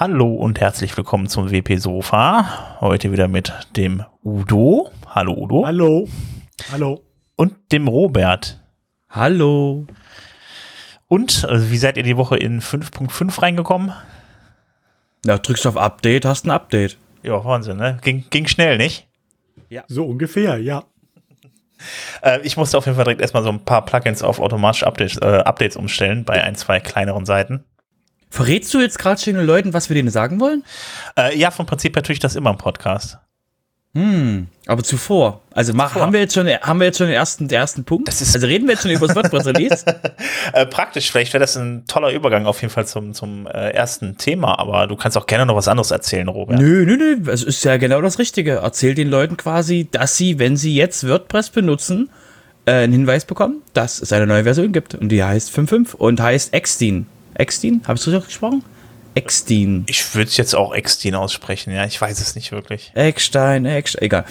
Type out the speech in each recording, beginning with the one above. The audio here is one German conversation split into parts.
Hallo und herzlich willkommen zum WP Sofa. Heute wieder mit dem Udo. Hallo Udo. Hallo. Hallo. Und dem Robert. Hallo. Und wie seid ihr die Woche in 5.5 reingekommen? Ja, drückst auf Update, hast ein Update. Ja, Wahnsinn, ne? Ging schnell, nicht? Ja. So ungefähr, ja. Ich musste auf jeden Fall direkt erstmal so ein paar Plugins auf automatische Updates umstellen bei ein, zwei kleineren Seiten. Verrätst du jetzt gerade schon den Leuten, was wir denen sagen wollen? Ja, vom Prinzip natürlich das immer im Podcast. Aber zuvor. Also haben wir jetzt schon den ersten Punkt? Also reden wir jetzt schon über das WordPress-Release? Praktisch, vielleicht wäre das ein toller Übergang auf jeden Fall zum ersten Thema, aber du kannst auch gerne noch was anderes erzählen, Robert. Nö, es ist ja genau das Richtige. Erzähl den Leuten quasi, dass sie, wenn sie jetzt WordPress benutzen, einen Hinweis bekommen, dass es eine neue Version gibt. Und die heißt 5.5 und heißt Extin. Extin? Habe ich es richtig gesprochen? Extin. Ich würde es jetzt auch Extin aussprechen, ja, ich weiß es nicht wirklich. Eckstein, egal.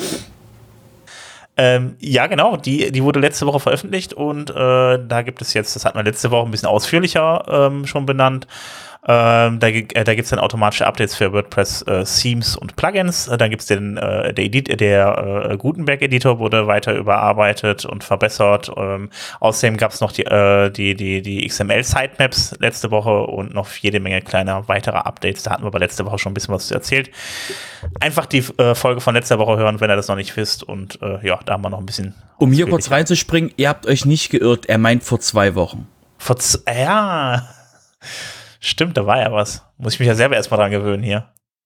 Ja, genau, die wurde letzte Woche veröffentlicht und da gibt es jetzt, das hat man letzte Woche ein bisschen ausführlicher schon benannt, da gibt es dann automatische Updates für WordPress Themes und Plugins, dann gibt es der Gutenberg-Editor wurde weiter überarbeitet und verbessert, außerdem gab es noch die XML-Sitemaps letzte Woche und noch jede Menge kleiner weiterer Updates, da hatten wir aber letzte Woche schon ein bisschen was erzählt. Einfach die Folge von letzter Woche hören, wenn ihr das noch nicht wisst und ja, da haben wir noch ein bisschen. Um hier kurz reinzuspringen, ihr habt euch nicht geirrt, er meint vor 2 Wochen. Ja, stimmt, da war ja was. Muss ich mich ja selber erstmal dran gewöhnen hier.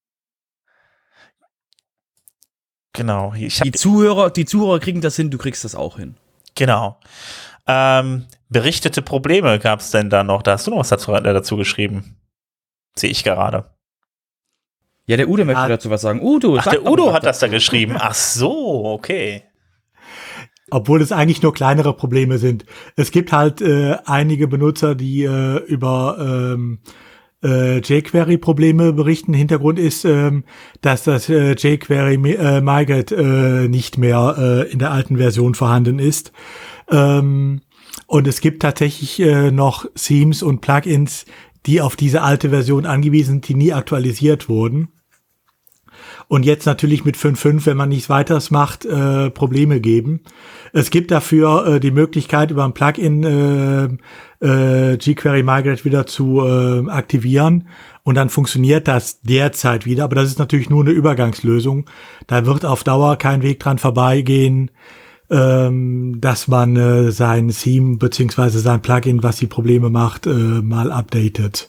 Genau. Die Zuhörer kriegen das hin, du kriegst das auch hin. Genau. Berichtete Probleme gab es denn da noch? Da hast du noch was dazu geschrieben. Sehe ich gerade. Ja, der Udo möchte dazu was sagen. Der Udo hat das da geschrieben. Ach so, okay. Obwohl es eigentlich nur kleinere Probleme sind. Es gibt halt einige Benutzer, die über jQuery-Probleme berichten. Hintergrund ist, dass das jQuery Migrate nicht mehr in der alten Version vorhanden ist. Und es gibt tatsächlich noch Themes und Plugins, die auf diese alte Version angewiesen sind, die nie aktualisiert wurden. Und jetzt natürlich mit 5.5, wenn man nichts weiteres macht, Probleme geben. Es gibt dafür die Möglichkeit, über ein Plugin jQuery Migrate wieder zu aktivieren. Und dann funktioniert das derzeit wieder. Aber das ist natürlich nur eine Übergangslösung. Da wird auf Dauer kein Weg dran vorbeigehen, dass man sein Theme beziehungsweise sein Plugin, was die Probleme macht, mal updatet.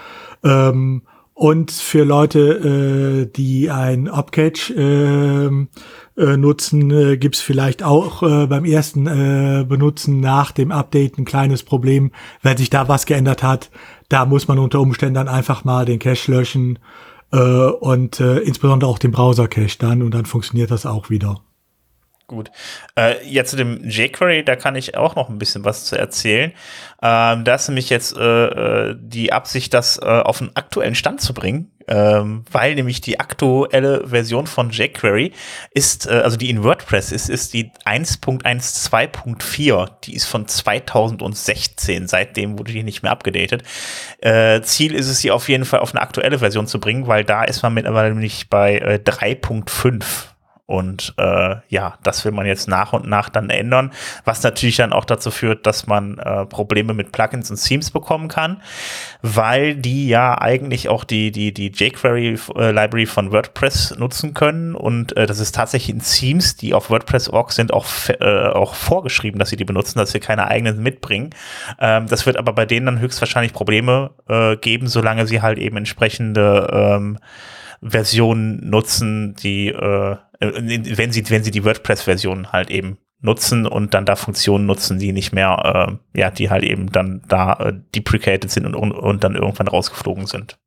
Und für Leute, die ein Opcache nutzen, gibt's vielleicht auch beim ersten Benutzen nach dem Update ein kleines Problem. Wenn sich da was geändert hat, da muss man unter Umständen dann einfach mal den Cache löschen und insbesondere auch den Browser-Cache dann und dann funktioniert das auch wieder. Ja, zu dem jQuery, da kann ich auch noch ein bisschen was zu erzählen. Da ist nämlich jetzt die Absicht, das auf einen aktuellen Stand zu bringen, weil nämlich die aktuelle Version von jQuery ist, also die in WordPress ist die 1.12.4. Die ist von 2016. Seitdem wurde die nicht mehr abgedatet. Ziel ist es, sie auf jeden Fall auf eine aktuelle Version zu bringen, weil da ist man mittlerweile nämlich bei 3.5. Und ja, das will man jetzt nach und nach dann ändern, was natürlich dann auch dazu führt, dass man Probleme mit Plugins und Themes bekommen kann, weil die ja eigentlich auch die jQuery-Library von WordPress nutzen können und das ist tatsächlich in Themes, die auf WordPress.org sind, auch vorgeschrieben, dass sie die benutzen, dass sie keine eigenen mitbringen. Das wird aber bei denen dann höchstwahrscheinlich Probleme geben, solange sie halt eben entsprechende Versionen nutzen, die wenn sie die WordPress-Version halt eben nutzen und dann da Funktionen nutzen, die nicht mehr, die halt eben dann da deprecated sind und dann irgendwann rausgeflogen sind.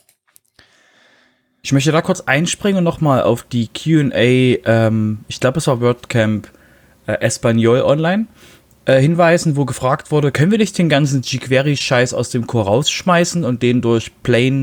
Ich möchte da kurz einspringen und nochmal auf die Q&A, ich glaube es war WordCamp Espanol online, hinweisen, wo gefragt wurde, können wir nicht den ganzen jQuery-Scheiß aus dem Core rausschmeißen und den durch plain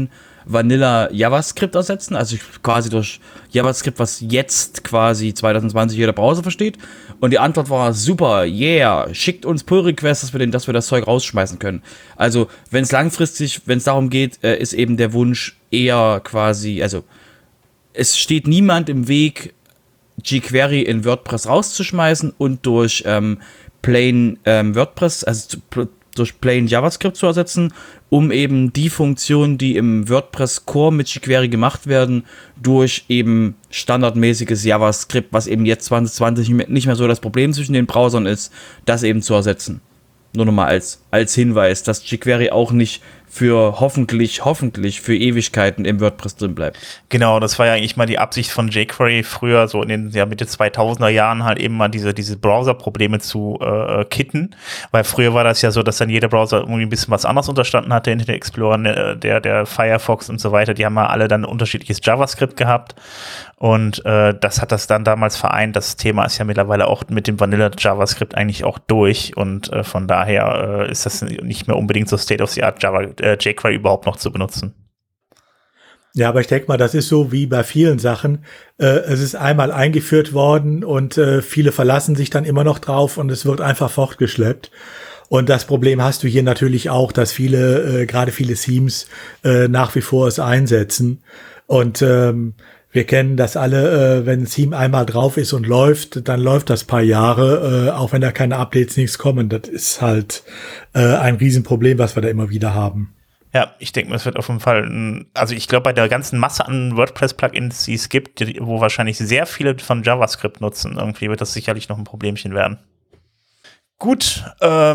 Vanilla JavaScript ersetzen, also quasi durch JavaScript, was jetzt quasi 2020 jeder Browser versteht. Und die Antwort war super, yeah, schickt uns Pull-Requests, dass wir das Zeug rausschmeißen können. Also wenn es langfristig, wenn es darum geht, ist eben der Wunsch eher quasi, also es steht niemand im Weg, jQuery in WordPress rauszuschmeißen und durch plain WordPress, also durch plain JavaScript zu ersetzen, um eben die Funktionen, die im WordPress Core mit jQuery gemacht werden, durch eben standardmäßiges JavaScript, was eben jetzt 2020 nicht mehr so das Problem zwischen den Browsern ist, das eben zu ersetzen. Nur nochmal als Hinweis, dass jQuery auch nicht für hoffentlich für Ewigkeiten im WordPress drin bleibt. Genau, das war ja eigentlich mal die Absicht von jQuery früher, so in den Mitte 2000er Jahren halt eben mal diese Browser-Probleme zu kitten, weil früher war das ja so, dass dann jeder Browser irgendwie ein bisschen was anderes unterstanden hatte, der Internet Explorer, der Firefox und so weiter, die haben ja alle dann unterschiedliches JavaScript gehabt und das hat das dann damals vereint. Das Thema ist ja mittlerweile auch mit dem Vanilla JavaScript eigentlich auch durch und von daher ist das nicht mehr unbedingt so State-of-the-Art jQuery überhaupt noch zu benutzen. Ja, aber ich denke mal, das ist so wie bei vielen Sachen. Es ist einmal eingeführt worden und viele verlassen sich dann immer noch drauf und es wird einfach fortgeschleppt. Und das Problem hast du hier natürlich auch, dass gerade viele Themes nach wie vor es einsetzen. Und wir kennen das alle, wenn ein Theme einmal drauf ist und läuft, dann läuft das paar Jahre, auch wenn da keine Updates, nichts kommen. Das ist halt ein Riesenproblem, was wir da immer wieder haben. Ja, ich denke, es wird auf jeden Fall, also ich glaube, bei der ganzen Masse an WordPress-Plugins, die es gibt, wo wahrscheinlich sehr viele von JavaScript nutzen, irgendwie wird das sicherlich noch ein Problemchen werden. Gut,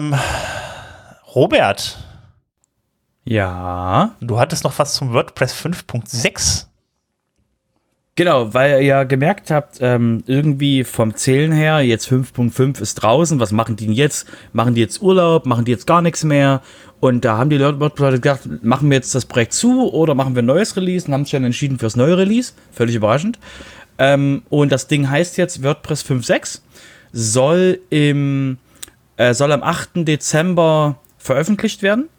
Robert. Ja. Du hattest noch was zum WordPress 5.6. Genau, weil ihr ja gemerkt habt, irgendwie vom Zählen her, jetzt 5.5 ist draußen, was machen die denn jetzt? Machen die jetzt Urlaub? Machen die jetzt gar nichts mehr? Und da haben die Leute gedacht, machen wir jetzt das Projekt zu oder machen wir ein neues Release und haben sich dann entschieden fürs neue Release. Völlig überraschend. Und das Ding heißt jetzt WordPress 5.6, soll am 8. Dezember veröffentlicht werden.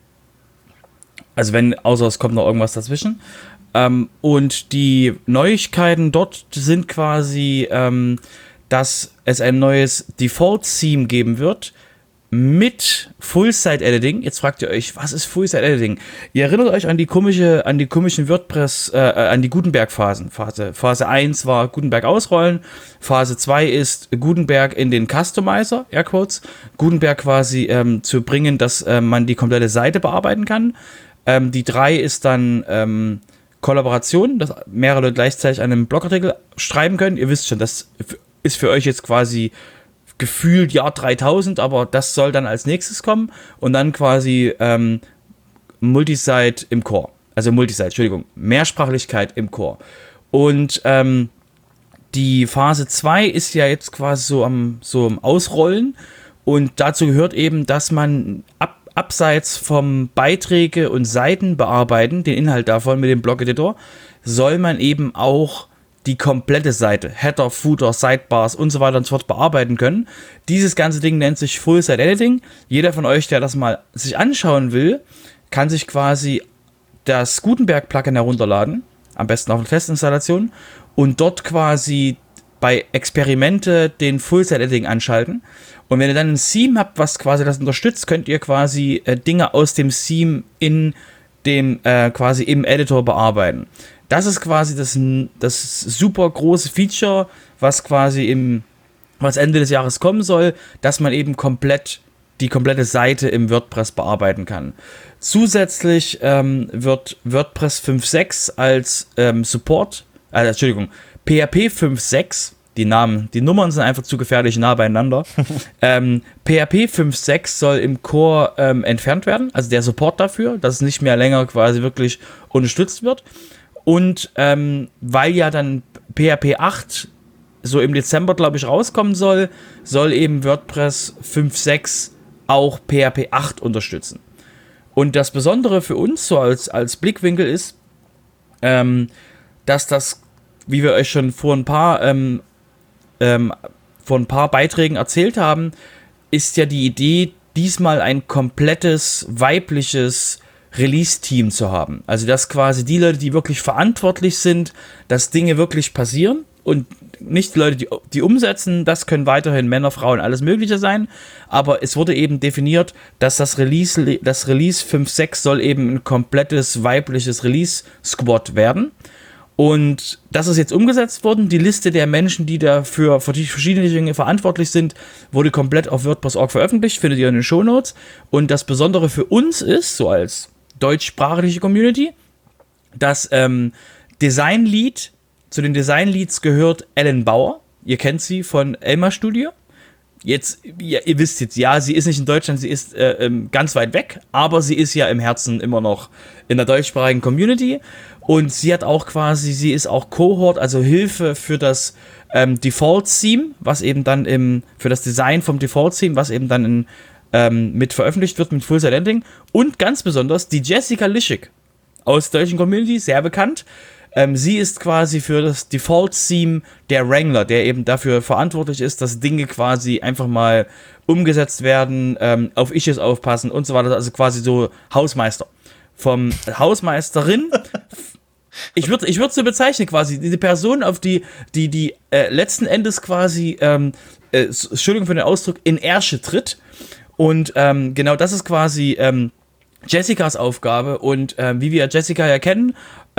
Also außer es kommt noch irgendwas dazwischen. Und die Neuigkeiten dort sind quasi, dass es ein neues Default-Theme geben wird mit Full-Site-Editing. Jetzt fragt ihr euch, was ist Full-Site-Editing? Ihr erinnert euch an die komischen WordPress, an die Gutenberg-Phasen. Phase 1 war Gutenberg ausrollen, Phase 2 ist Gutenberg in den Customizer, Airquotes, Gutenberg quasi zu bringen, dass man die komplette Seite bearbeiten kann. Die 3 ist dann Kollaboration, dass mehrere Leute gleichzeitig einen Blogartikel schreiben können. Ihr wisst schon, das ist für euch jetzt quasi gefühlt Jahr 3000, aber das soll dann als nächstes kommen und dann quasi Multisite im Core. Also Mehrsprachlichkeit im Core. Und die Phase 2 ist ja jetzt quasi so am Ausrollen und dazu gehört eben, dass man abseits vom Beiträge und Seiten bearbeiten, den Inhalt davon mit dem Blog-Editor, soll man eben auch die komplette Seite, Header, Footer, Sidebars und so weiter und so fort bearbeiten können. Dieses ganze Ding nennt sich Full-Site-Editing. Jeder von euch, der das mal sich anschauen will, kann sich quasi das Gutenberg-Plugin herunterladen, am besten auf eine Testinstallation, und dort quasi bei Experimente den Full-Site-Editing anschalten. Und wenn ihr dann ein Theme habt, was quasi das unterstützt, könnt ihr quasi Dinge aus dem Theme in dem quasi im Editor bearbeiten. Das ist quasi das super große Feature, was quasi was Ende des Jahres kommen soll, dass man eben die komplette Seite im WordPress bearbeiten kann. Zusätzlich wird WordPress 5.6 als PHP 5.6, die Nummern sind einfach zu gefährlich nah beieinander. PHP 5.6 soll im Core entfernt werden, also der Support dafür, dass es nicht mehr länger quasi wirklich unterstützt wird. Und weil ja dann PHP 8 so im Dezember, glaube ich, rauskommen soll eben WordPress 5.6 auch PHP 8 unterstützen. Und das Besondere für uns so als Blickwinkel ist, dass das, wie wir euch schon vor ein paar Beiträgen erzählt haben, ist ja die Idee, diesmal ein komplettes weibliches Release-Team zu haben. Also dass quasi die Leute, die wirklich verantwortlich sind, dass Dinge wirklich passieren und nicht die Leute, die umsetzen, das können weiterhin Männer, Frauen, alles Mögliche sein, aber es wurde eben definiert, dass das Release 5.6 soll eben ein komplettes weibliches Release-Squad werden. Und das ist jetzt umgesetzt worden. Die Liste der Menschen, die dafür für die verschiedenen Dinge verantwortlich sind, wurde komplett auf WordPress.org veröffentlicht, findet ihr in den Shownotes. Und das Besondere für uns ist, so als deutschsprachige Community, das Design-Lead, zu den Design-Leads gehört Ellen Bauer. Ihr kennt sie von Elmar Studio. Jetzt, ihr wisst jetzt, ja, sie ist nicht in Deutschland, sie ist ganz weit weg, aber sie ist ja im Herzen immer noch in der deutschsprachigen Community. Und sie hat auch quasi, sie ist auch Cohort, also Hilfe für das Default-Theme, was eben dann für das Design vom Default-Theme, was eben dann mit veröffentlicht wird mit Full-Site-Ending. Und ganz besonders die Jessica Lischig aus der deutschen Community, sehr bekannt. Sie ist quasi für das Default-Theme der Wrangler, der eben dafür verantwortlich ist, dass Dinge quasi einfach mal umgesetzt werden, auf Issues aufpassen und so weiter. Also quasi so Hausmeister. Vom Hausmeisterin, ich würde so bezeichnen, quasi diese Person, auf die letzten Endes quasi, Entschuldigung für den Ausdruck, in Ärsche tritt. Und genau das ist quasi Jessicas Aufgabe. Und wie wir Jessica ja kennen,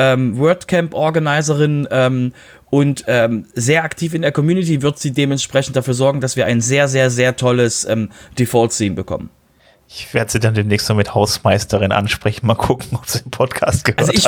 WordCamp-Organiserin und sehr aktiv in der Community, wird sie dementsprechend dafür sorgen, dass wir ein sehr, sehr, sehr tolles Default-Theme bekommen. Ich werde sie dann demnächst so mit Hausmeisterin ansprechen, mal gucken, ob sie den Podcast gehört hat.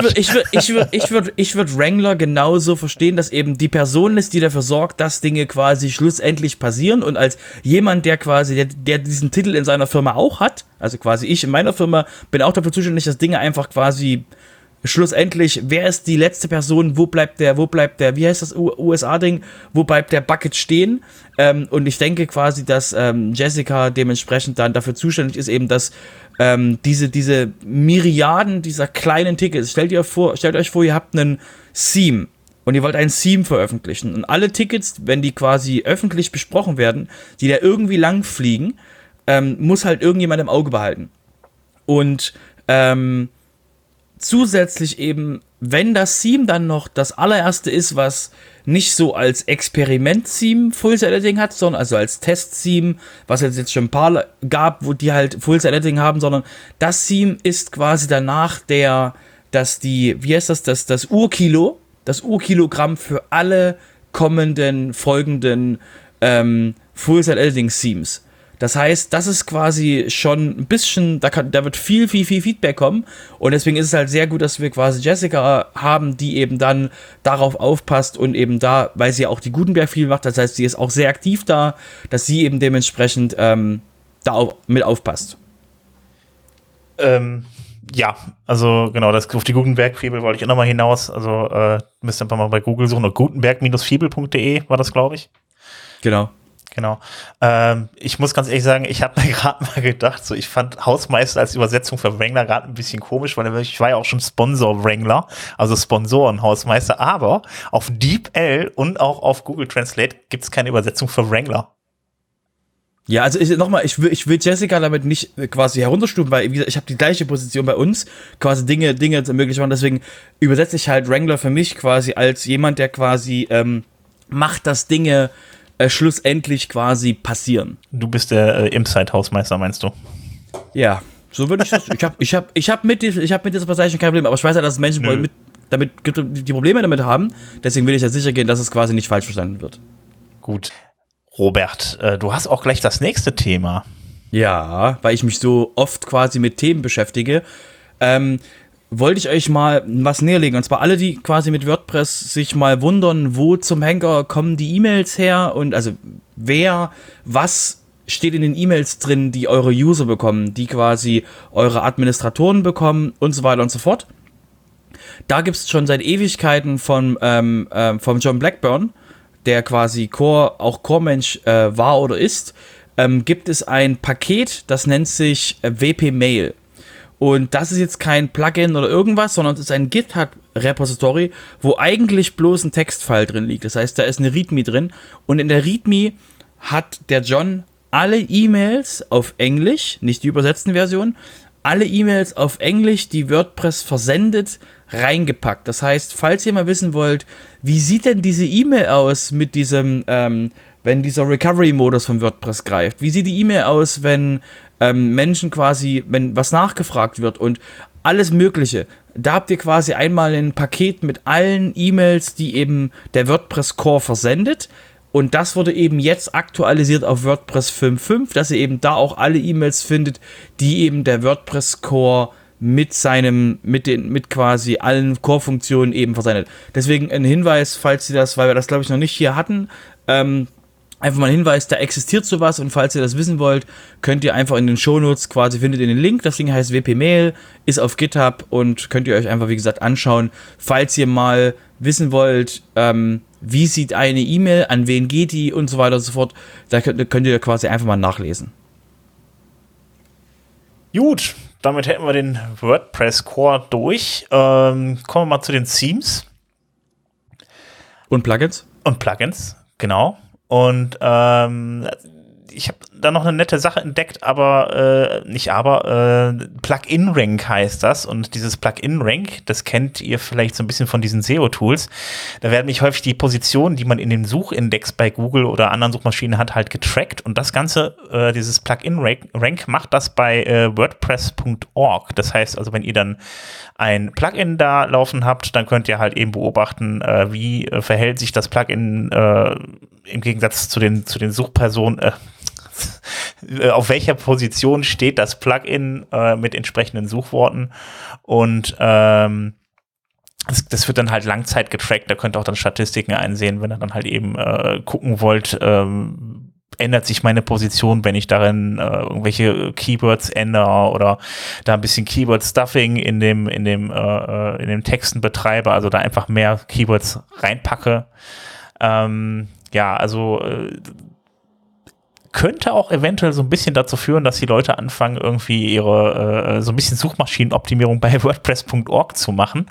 Ich würd Wrangler genauso verstehen, dass eben die Person ist, die dafür sorgt, dass Dinge quasi schlussendlich passieren, und als jemand, der quasi, der diesen Titel in seiner Firma auch hat, also quasi ich in meiner Firma bin auch dafür zuständig, dass Dinge einfach quasi schlussendlich, wer ist die letzte Person, wo bleibt der, wie heißt das USA-Ding, wo bleibt der Bucket stehen? Und ich denke quasi, dass Jessica dementsprechend dann dafür zuständig ist, eben, dass diese Myriaden dieser kleinen Tickets, stellt euch vor, ihr habt einen Theme und ihr wollt ein Theme veröffentlichen, und alle Tickets, wenn die quasi öffentlich besprochen werden, die da irgendwie lang fliegen, muss halt irgendjemand im Auge behalten. Und zusätzlich eben, wenn das Theme dann noch das allererste ist, was nicht so als Experiment-Theme Full-Site-Editing hat, sondern also als Test-Theme, was es jetzt schon ein paar gab, wo die halt Full-Site-Editing haben, sondern das Theme ist quasi danach das Urkilogramm für alle kommenden, folgenden Full-Site-Editing-Themes. Das heißt, das ist quasi schon ein bisschen, da wird viel Feedback kommen, und deswegen ist es halt sehr gut, dass wir quasi Jessica haben, die eben dann darauf aufpasst und eben da, weil sie auch die Gutenberg viel macht, das heißt, sie ist auch sehr aktiv da, dass sie eben dementsprechend da auch mit aufpasst. Ja, also genau, auf die Gutenberg-Fibel wollte ich auch nochmal hinaus, also müsst ihr einfach mal bei Google suchen, oder gutenberg-fibel.de war das, glaube ich. Genau. Ich muss ganz ehrlich sagen, ich habe mir gerade mal gedacht, so, ich fand Hausmeister als Übersetzung für Wrangler gerade ein bisschen komisch, weil ich war ja auch schon Sponsor-Wrangler, also Sponsoren-Hausmeister, aber auf DeepL und auch auf Google Translate gibt es keine Übersetzung für Wrangler. Ja, also ich will Jessica damit nicht quasi herunterstufen, weil, wie gesagt, ich habe die gleiche Position bei uns, quasi Dinge möglich machen, deswegen übersetze ich halt Wrangler für mich quasi als jemand, der quasi macht, dass Dinge schlussendlich quasi passieren. Du bist der Inside-Hausmeister, meinst du? Ja, so würde ich das. Ich hab mit dieser Bezeichnung kein Problem, aber ich weiß ja, dass Menschen die Probleme damit haben. Deswegen will ich ja sicher gehen, dass es quasi nicht falsch verstanden wird. Gut. Robert, du hast auch gleich das nächste Thema. Ja, weil ich mich so oft quasi mit Themen beschäftige, wollte ich euch mal was näherlegen. Und zwar alle, die quasi mit WordPress sich mal wundern, wo zum Henker kommen die E-Mails her, und also was steht in den E-Mails drin, die eure User bekommen, die quasi eure Administratoren bekommen und so weiter und so fort. Da gibt es schon seit Ewigkeiten vom John Blackburn, der quasi Core-Mensch war oder ist, gibt es ein Paket, das nennt sich WP Mail. Und das ist jetzt kein Plugin oder irgendwas, sondern es ist ein GitHub-Repository, wo eigentlich bloß ein Textfile drin liegt. Das heißt, da ist eine README drin, und in der README hat der John alle E-Mails auf Englisch, nicht die übersetzten Versionen, alle E-Mails auf Englisch, die WordPress versendet, reingepackt. Das heißt, falls ihr mal wissen wollt, wie sieht denn diese E-Mail aus mit diesem, wenn dieser Recovery-Modus von WordPress greift? Wie sieht die E-Mail aus, wenn Menschen quasi, wenn was nachgefragt wird und alles Mögliche? Da habt ihr quasi einmal ein Paket mit allen E-Mails, die eben der WordPress Core versendet. Und das wurde eben jetzt aktualisiert auf WordPress 5.5, dass ihr eben da auch alle E-Mails findet, die eben der WordPress Core mit quasi allen Core-Funktionen eben versendet. Deswegen ein Hinweis, falls ihr das, weil wir das glaube ich noch nicht hier hatten, einfach mal ein Hinweis, da existiert sowas, und falls ihr das wissen wollt, könnt ihr einfach in den Shownotes quasi, findet ihr den Link, das Ding heißt WP-Mail, ist auf GitHub und könnt ihr euch einfach, wie gesagt, anschauen, falls ihr mal wissen wollt, wie sieht eine E-Mail, an wen geht die und so weiter und so fort, da könnt ihr quasi einfach mal nachlesen. Gut, damit hätten wir den WordPress Core durch. Kommen wir mal zu den Themes. Und Plugins? Und Plugins, genau. Und ich habe da noch eine nette Sache entdeckt, Plugin-Rank heißt das. Und dieses Plugin-Rank, das kennt ihr vielleicht so ein bisschen von diesen SEO-Tools. Da werden nicht häufig die Positionen, die man in dem Suchindex bei Google oder anderen Suchmaschinen hat, halt getrackt. Und das Ganze, dieses Plugin-Rank macht das bei WordPress.org. Das heißt also, wenn ihr dann ein Plugin da laufen habt, dann könnt ihr halt eben beobachten, wie verhält sich das Plugin im Gegensatz zu den Suchpersonen, auf welcher Position steht das Plugin mit entsprechenden Suchworten, und das wird dann halt Langzeit getrackt. Da könnt ihr auch dann Statistiken einsehen, wenn ihr dann halt eben gucken wollt, ändert sich meine Position, wenn ich darin irgendwelche Keywords ändere oder da ein bisschen Keyword-Stuffing in den Texten betreibe, also da einfach mehr Keywords reinpacke. Könnte auch eventuell so ein bisschen dazu führen, dass die Leute anfangen, irgendwie ihre so ein bisschen Suchmaschinenoptimierung bei WordPress.org zu machen.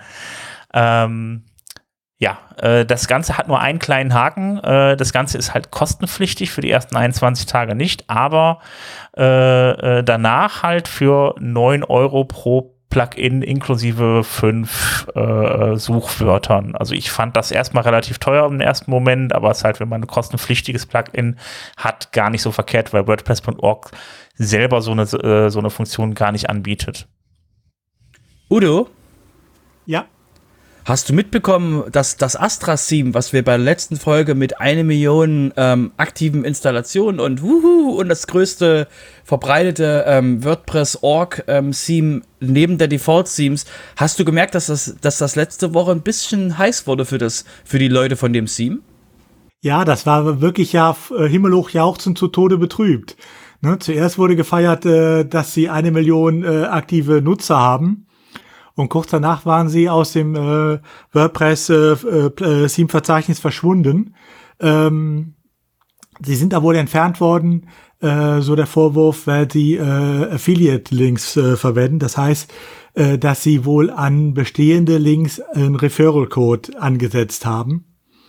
Das Ganze hat nur einen kleinen Haken. Das Ganze ist halt kostenpflichtig, für die ersten 21 Tage nicht, aber danach halt für 9 € pro Plugin inklusive 5 Suchwörtern. Also ich fand das erstmal relativ teuer im ersten Moment, aber es ist halt, wenn man ein kostenpflichtiges Plugin hat, gar nicht so verkehrt, weil WordPress.org selber so eine Funktion gar nicht anbietet. Udo? Ja. Hast du mitbekommen, dass das Astra-Theme, was wir bei der letzten Folge mit 1 Million aktiven Installationen und das größte verbreitete WordPress.org-Theme neben der Default-Themes, hast du gemerkt, dass das letzte Woche ein bisschen heiß wurde für die Leute von dem Theme? Ja, das war wirklich himmelhoch jauchzend zu Tode betrübt. Ne, zuerst wurde gefeiert, dass sie 1 Million aktive Nutzer haben. Und kurz danach waren sie aus dem WordPress-Theme-Verzeichnis verschwunden. Sie sind da wohl entfernt worden, so der Vorwurf, weil sie Affiliate-Links verwenden. Das heißt, dass sie wohl an bestehende Links einen Referral-Code angesetzt haben.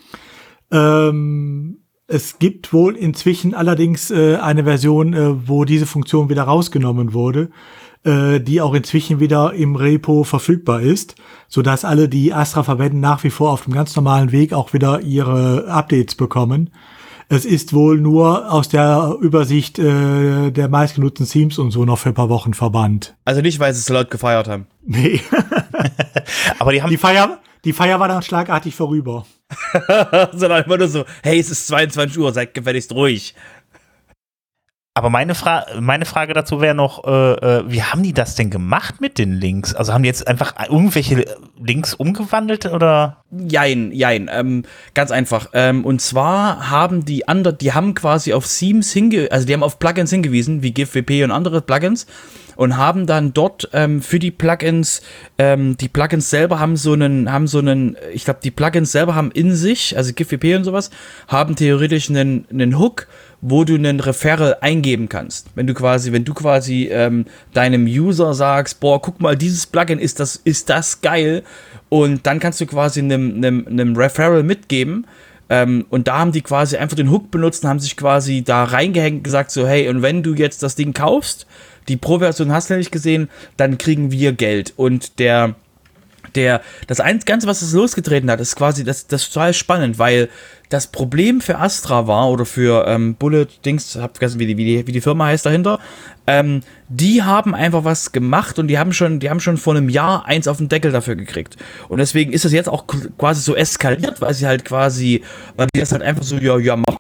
Es gibt wohl inzwischen allerdings eine Version, wo diese Funktion wieder rausgenommen wurde, die auch inzwischen wieder im Repo verfügbar ist, sodass alle, die Astra verwenden, nach wie vor auf dem ganz normalen Weg auch wieder ihre Updates bekommen. Es ist wohl nur aus der Übersicht der meistgenutzten Themes und so noch für ein paar Wochen verbannt. Also nicht, weil sie es so laut gefeiert haben. Nee. Aber die Feier war dann schlagartig vorüber. Sondern immer nur so, hey, es ist 22 Uhr, seid gefälligst ruhig. Aber meine Frage dazu wäre noch, wie haben die das denn gemacht mit den Links? Also haben die jetzt einfach irgendwelche Links umgewandelt oder? Jein, ganz einfach. Und zwar haben die haben quasi auf Themes die haben auf Plugins hingewiesen, wie GIF-WP und andere Plugins, und haben dann dort für die Plugins selber haben so einen, ich glaube, die Plugins selber haben in sich, also GIF-WP und sowas, haben theoretisch einen Hook, wo du einen Referral eingeben kannst. Wenn du quasi deinem User sagst, boah, guck mal, dieses Plugin ist das geil, und dann kannst du quasi einem Referral mitgeben, und da haben die quasi einfach den Hook benutzt und haben sich quasi da reingehängt und gesagt so, hey, und wenn du jetzt das Ding kaufst, die Pro-Version hast du nicht gesehen, dann kriegen wir Geld. Und das Ganze, was es losgetreten hat, ist quasi, das ist total spannend, weil das Problem für Astra war, oder für Bullet Dings, hab vergessen, wie die Firma heißt dahinter, die haben einfach was gemacht und die haben schon vor einem Jahr eins auf den Deckel dafür gekriegt. Und deswegen ist das jetzt auch quasi so eskaliert, weil die das halt einfach so, ja, machen.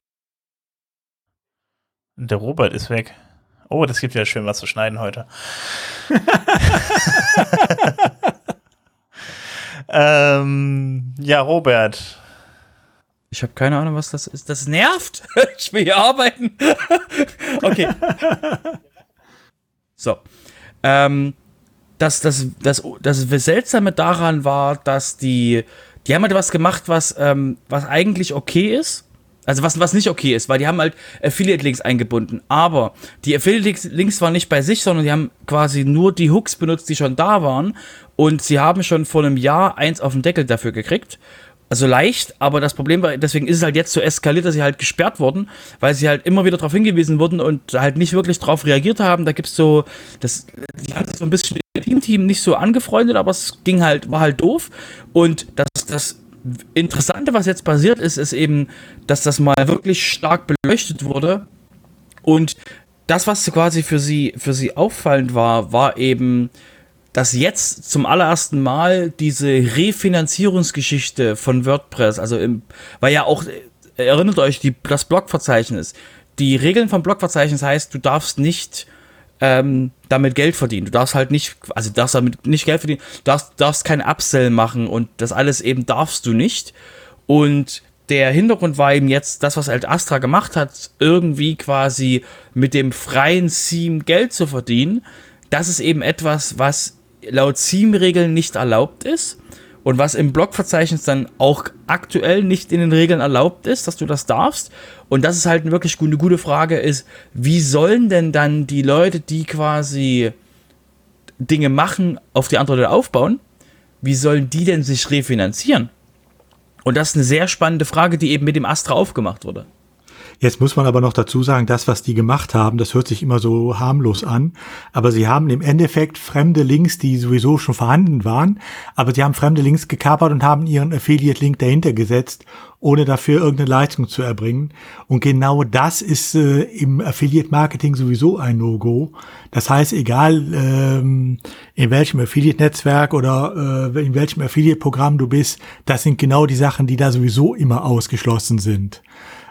Der Robert ist weg. Oh, das gibt ja schön was zu schneiden heute. Ja, Robert. Ich habe keine Ahnung, was das ist. Das nervt. Ich will hier arbeiten. Okay. So. Das Seltsame daran war, dass die haben halt was gemacht, was eigentlich okay ist. Also was nicht okay ist, weil die haben halt Affiliate-Links eingebunden. Aber die Affiliate-Links waren nicht bei sich, sondern die haben quasi nur die Hooks benutzt, die schon da waren. Und sie haben schon vor einem Jahr eins auf den Deckel dafür gekriegt. Also leicht, aber das Problem war, deswegen ist es halt jetzt so eskaliert, dass sie halt gesperrt wurden, weil sie halt immer wieder darauf hingewiesen wurden und halt nicht wirklich darauf reagiert haben. Da gibt's so, die haben sich so ein bisschen im Team nicht so angefreundet, aber es war halt doof. Und das Interessante, was jetzt passiert ist eben, dass das mal wirklich stark beleuchtet wurde. Und das, was quasi für sie auffallend war eben, dass jetzt zum allerersten Mal diese Refinanzierungsgeschichte von WordPress, weil ja auch, erinnert euch, das Blogverzeichnis, die Regeln vom Blogverzeichnis heißt, du darfst nicht damit Geld verdienen. Du darfst damit nicht Geld verdienen, du darfst kein Upsell machen und das alles eben darfst du nicht. Und der Hintergrund war eben jetzt, das, was halt Astra gemacht hat, irgendwie quasi mit dem freien Theme Geld zu verdienen. Das ist eben etwas, was laut Theme-Regeln nicht erlaubt ist und was im Blogverzeichnis dann auch aktuell nicht in den Regeln erlaubt ist, dass du das darfst. Und das ist halt wirklich eine gute Frage ist, wie sollen denn dann die Leute, die quasi Dinge machen, auf die andere Leute aufbauen, wie sollen die denn sich refinanzieren? Und das ist eine sehr spannende Frage, die eben mit dem Astra aufgemacht wurde. Jetzt muss man aber noch dazu sagen, das, was die gemacht haben, das hört sich immer so harmlos an, aber sie haben im Endeffekt fremde Links, die sowieso schon vorhanden waren, aber sie haben fremde Links gekapert und haben ihren Affiliate-Link dahinter gesetzt, ohne dafür irgendeine Leistung zu erbringen. Und genau das ist im Affiliate-Marketing sowieso ein No-Go. Das heißt, egal in welchem Affiliate-Netzwerk oder in welchem Affiliate-Programm du bist, das sind genau die Sachen, die da sowieso immer ausgeschlossen sind.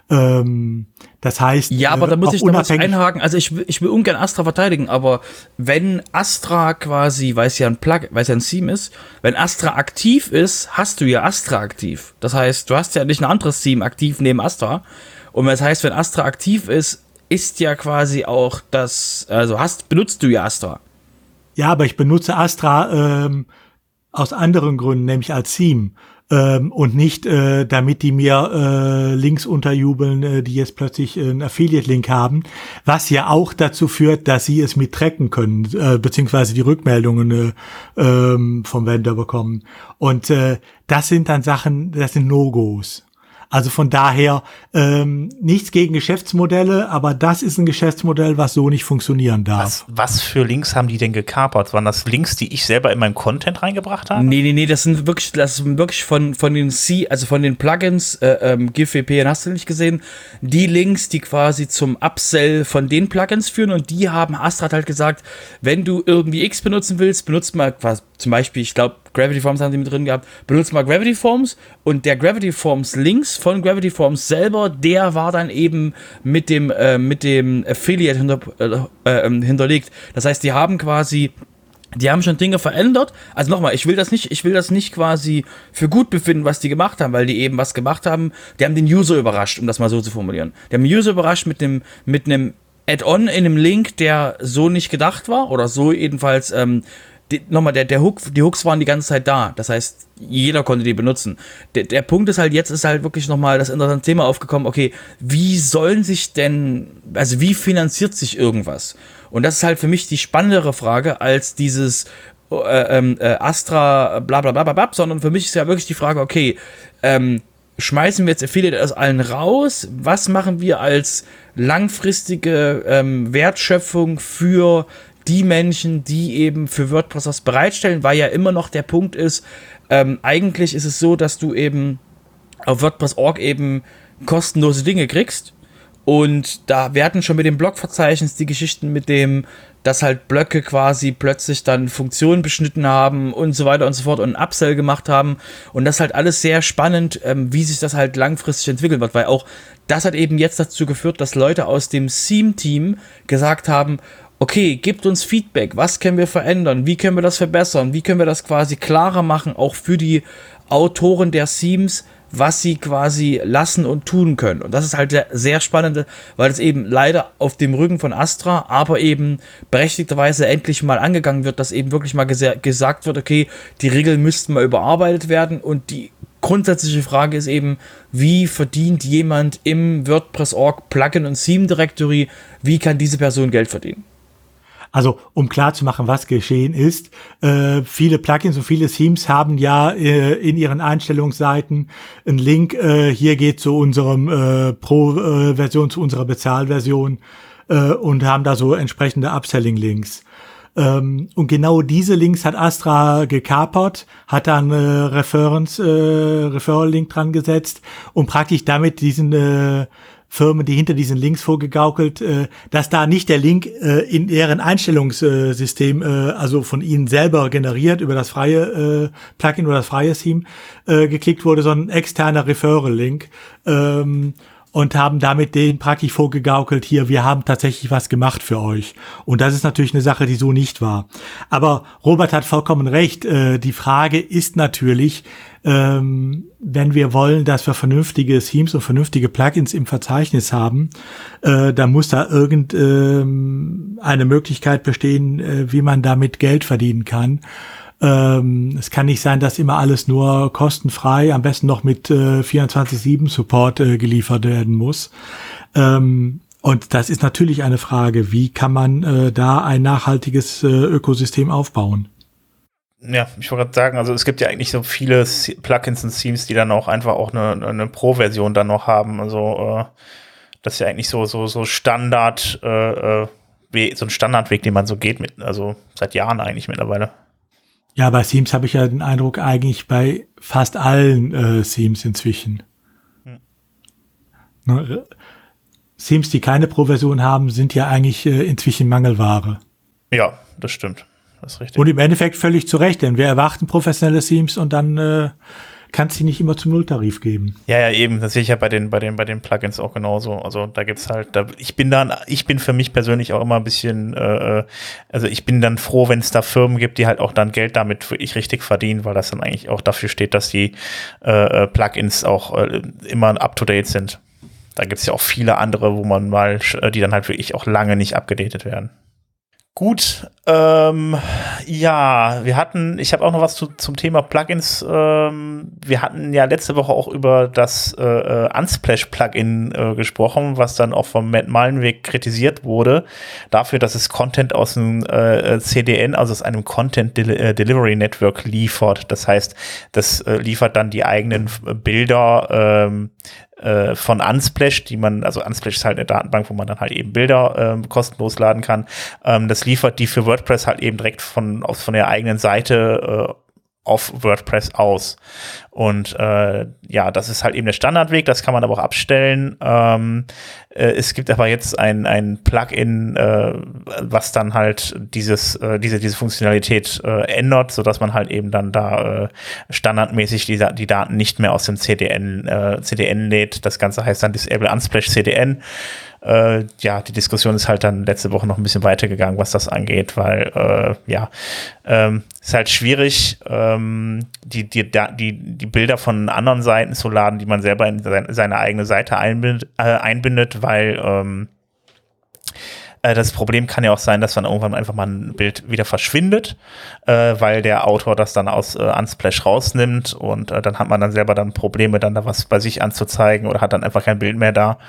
Das heißt, ja, aber da muss ich einhaken. Also ich will ungern Astra verteidigen, aber wenn Astra quasi, weil es ja ein Theme ist, wenn Astra aktiv ist, hast du ja Astra aktiv. Das heißt, du hast ja nicht ein anderes Theme aktiv neben Astra. Und das heißt, wenn Astra aktiv ist ja quasi auch benutzt du ja Astra. Ja, aber ich benutze Astra aus anderen Gründen, nämlich als Theme. Und nicht, damit die mir Links unterjubeln, die jetzt plötzlich einen Affiliate-Link haben, was ja auch dazu führt, dass sie es mit tracken können, beziehungsweise die Rückmeldungen vom Vendor bekommen. Und das sind dann Sachen, das sind No-Gos. Also von daher nichts gegen Geschäftsmodelle, aber das ist ein Geschäftsmodell, was so nicht funktionieren darf. Was für Links haben die denn gekapert? Waren das Links, die ich selber in meinem Content reingebracht habe? Nee, das sind wirklich von den Plugins, GIF-WP, hast du nicht gesehen, die Links, die quasi zum Upsell von den Plugins führen, und die haben Astra halt gesagt, wenn du irgendwie X benutzen willst, benutzt mal quasi, zum Beispiel, ich glaube, Gravity Forms haben die mit drin gehabt, benutzt mal Gravity Forms, und der Gravity Forms Links von Gravity Forms selber, der war dann eben mit dem Affiliate hinterlegt. Das heißt, die haben schon Dinge verändert. Also nochmal, ich will das nicht quasi für gut befinden, was die gemacht haben, weil die eben was gemacht haben, die haben den User überrascht, um das mal so zu formulieren. Die haben den User überrascht mit einem Add-on in einem Link, der so nicht gedacht war, oder so jedenfalls, die Hooks waren die ganze Zeit da. Das heißt, jeder konnte die benutzen. Der Punkt ist halt, jetzt ist halt wirklich nochmal das interessante Thema aufgekommen, okay, wie finanziert sich irgendwas? Und das ist halt für mich die spannendere Frage als dieses Astra bla bla bla bla bla, sondern für mich ist ja wirklich die Frage, okay, schmeißen wir jetzt Affiliate aus allen raus? Was machen wir als langfristige Wertschöpfung für die Menschen, die eben für WordPress was bereitstellen, weil ja immer noch der Punkt ist, eigentlich ist es so, dass du eben auf WordPress.org eben kostenlose Dinge kriegst. Und da werden schon mit dem Blogverzeichnis die Geschichten mit dem, dass halt Blöcke quasi plötzlich dann Funktionen beschnitten haben und so weiter und so fort und einen Upsell gemacht haben. Und das ist halt alles sehr spannend, wie sich das halt langfristig entwickeln wird, weil auch das hat eben jetzt dazu geführt, dass Leute aus dem Theme-Team gesagt haben, okay, gebt uns Feedback, was können wir verändern, wie können wir das verbessern, wie können wir das quasi klarer machen, auch für die Autoren der Themes, was sie quasi lassen und tun können. Und das ist halt der sehr spannende, weil es eben leider auf dem Rücken von Astra, aber eben berechtigterweise endlich mal angegangen wird, dass eben wirklich mal gesagt wird, okay, die Regeln müssten mal überarbeitet werden und die grundsätzliche Frage ist eben, wie verdient jemand im WordPress.org Plugin und Theme Directory, wie kann diese Person Geld verdienen? Also, um klarzumachen, was geschehen ist, viele Plugins und viele Themes haben ja in ihren Einstellungsseiten einen Link, hier geht zu unserem Pro-Version, zu unserer Bezahlversion und haben da so entsprechende Upselling-Links. Und genau diese Links hat Astra gekapert, hat dann Referral-Link dran gesetzt und praktisch damit diesen Firmen, die hinter diesen Links vorgegaukelt, dass da nicht der Link in deren Einstellungssystem, also von ihnen selber generiert über das freie Plugin oder das freie Theme geklickt wurde, sondern ein externer Referral-Link und haben damit denen praktisch vorgegaukelt, hier, wir haben tatsächlich was gemacht für euch. Und das ist natürlich eine Sache, die so nicht war. Aber Robert hat vollkommen recht. Die Frage ist natürlich, wenn wir wollen, dass wir vernünftige Themes und vernünftige Plugins im Verzeichnis haben, dann muss da eine Möglichkeit bestehen, wie man damit Geld verdienen kann. Es kann nicht sein, dass immer alles nur kostenfrei, am besten noch mit 24/7 Support geliefert werden muss. Und das ist natürlich eine Frage, wie kann man da ein nachhaltiges Ökosystem aufbauen? Ja, ich wollte gerade sagen, also es gibt ja eigentlich so viele Plugins und Themes, die dann auch einfach auch eine Pro-Version dann noch haben. Also das ist ja eigentlich so Standard, so ein Standardweg, den man so geht also seit Jahren eigentlich mittlerweile. Ja, bei Themes habe ich ja den Eindruck, eigentlich bei fast allen Themes inzwischen. Themes, die keine Pro-Version haben, sind ja eigentlich inzwischen Mangelware. Ja, das stimmt. Das ist richtig. Und im Endeffekt völlig zu Recht, denn wir erwarten professionelle Themes und dann kann es sie nicht immer zum Nulltarif geben. Ja, eben, das sehe ich ja bei den Plugins auch genauso. Also da gibt's halt, ich bin für mich persönlich auch immer ein bisschen, also ich bin dann froh, wenn es da Firmen gibt, die halt auch dann Geld damit wirklich richtig verdienen, weil das dann eigentlich auch dafür steht, dass die Plugins auch immer up-to-date sind. Da gibt's ja auch viele andere, wo man mal, die dann halt wirklich auch lange nicht abgedatet werden. Gut, ja, ich habe auch noch was zum Thema Plugins. Wir hatten ja letzte Woche auch über das Unsplash-Plugin gesprochen, was dann auch vom Matt Mullenweg kritisiert wurde, dafür, dass es Content aus dem CDN, also aus einem Content Delivery Network liefert. Das heißt, das liefert dann die eigenen Bilder von Unsplash, also Unsplash ist halt eine Datenbank, wo man dann halt eben Bilder kostenlos laden kann. Das liefert die für WordPress halt eben direkt von der eigenen Seite auf WordPress aus. Und das ist halt eben der Standardweg, das kann man aber auch abstellen. Es gibt aber jetzt ein Plugin, was dann halt diese Funktionalität ändert, sodass man halt eben dann da standardmäßig die Daten nicht mehr aus dem CDN lädt. Das Ganze heißt dann Disable Unsplash CDN. Die Diskussion ist halt dann letzte Woche noch ein bisschen weitergegangen, was das angeht, weil ist halt schwierig, die Bilder von anderen Seiten zu laden, die man selber in seine eigene Seite einbindet, weil das Problem kann ja auch sein, dass dann irgendwann einfach mal ein Bild wieder verschwindet, weil der Autor das dann aus Unsplash rausnimmt und dann hat man dann selber dann Probleme, dann da was bei sich anzuzeigen oder hat dann einfach kein Bild mehr da.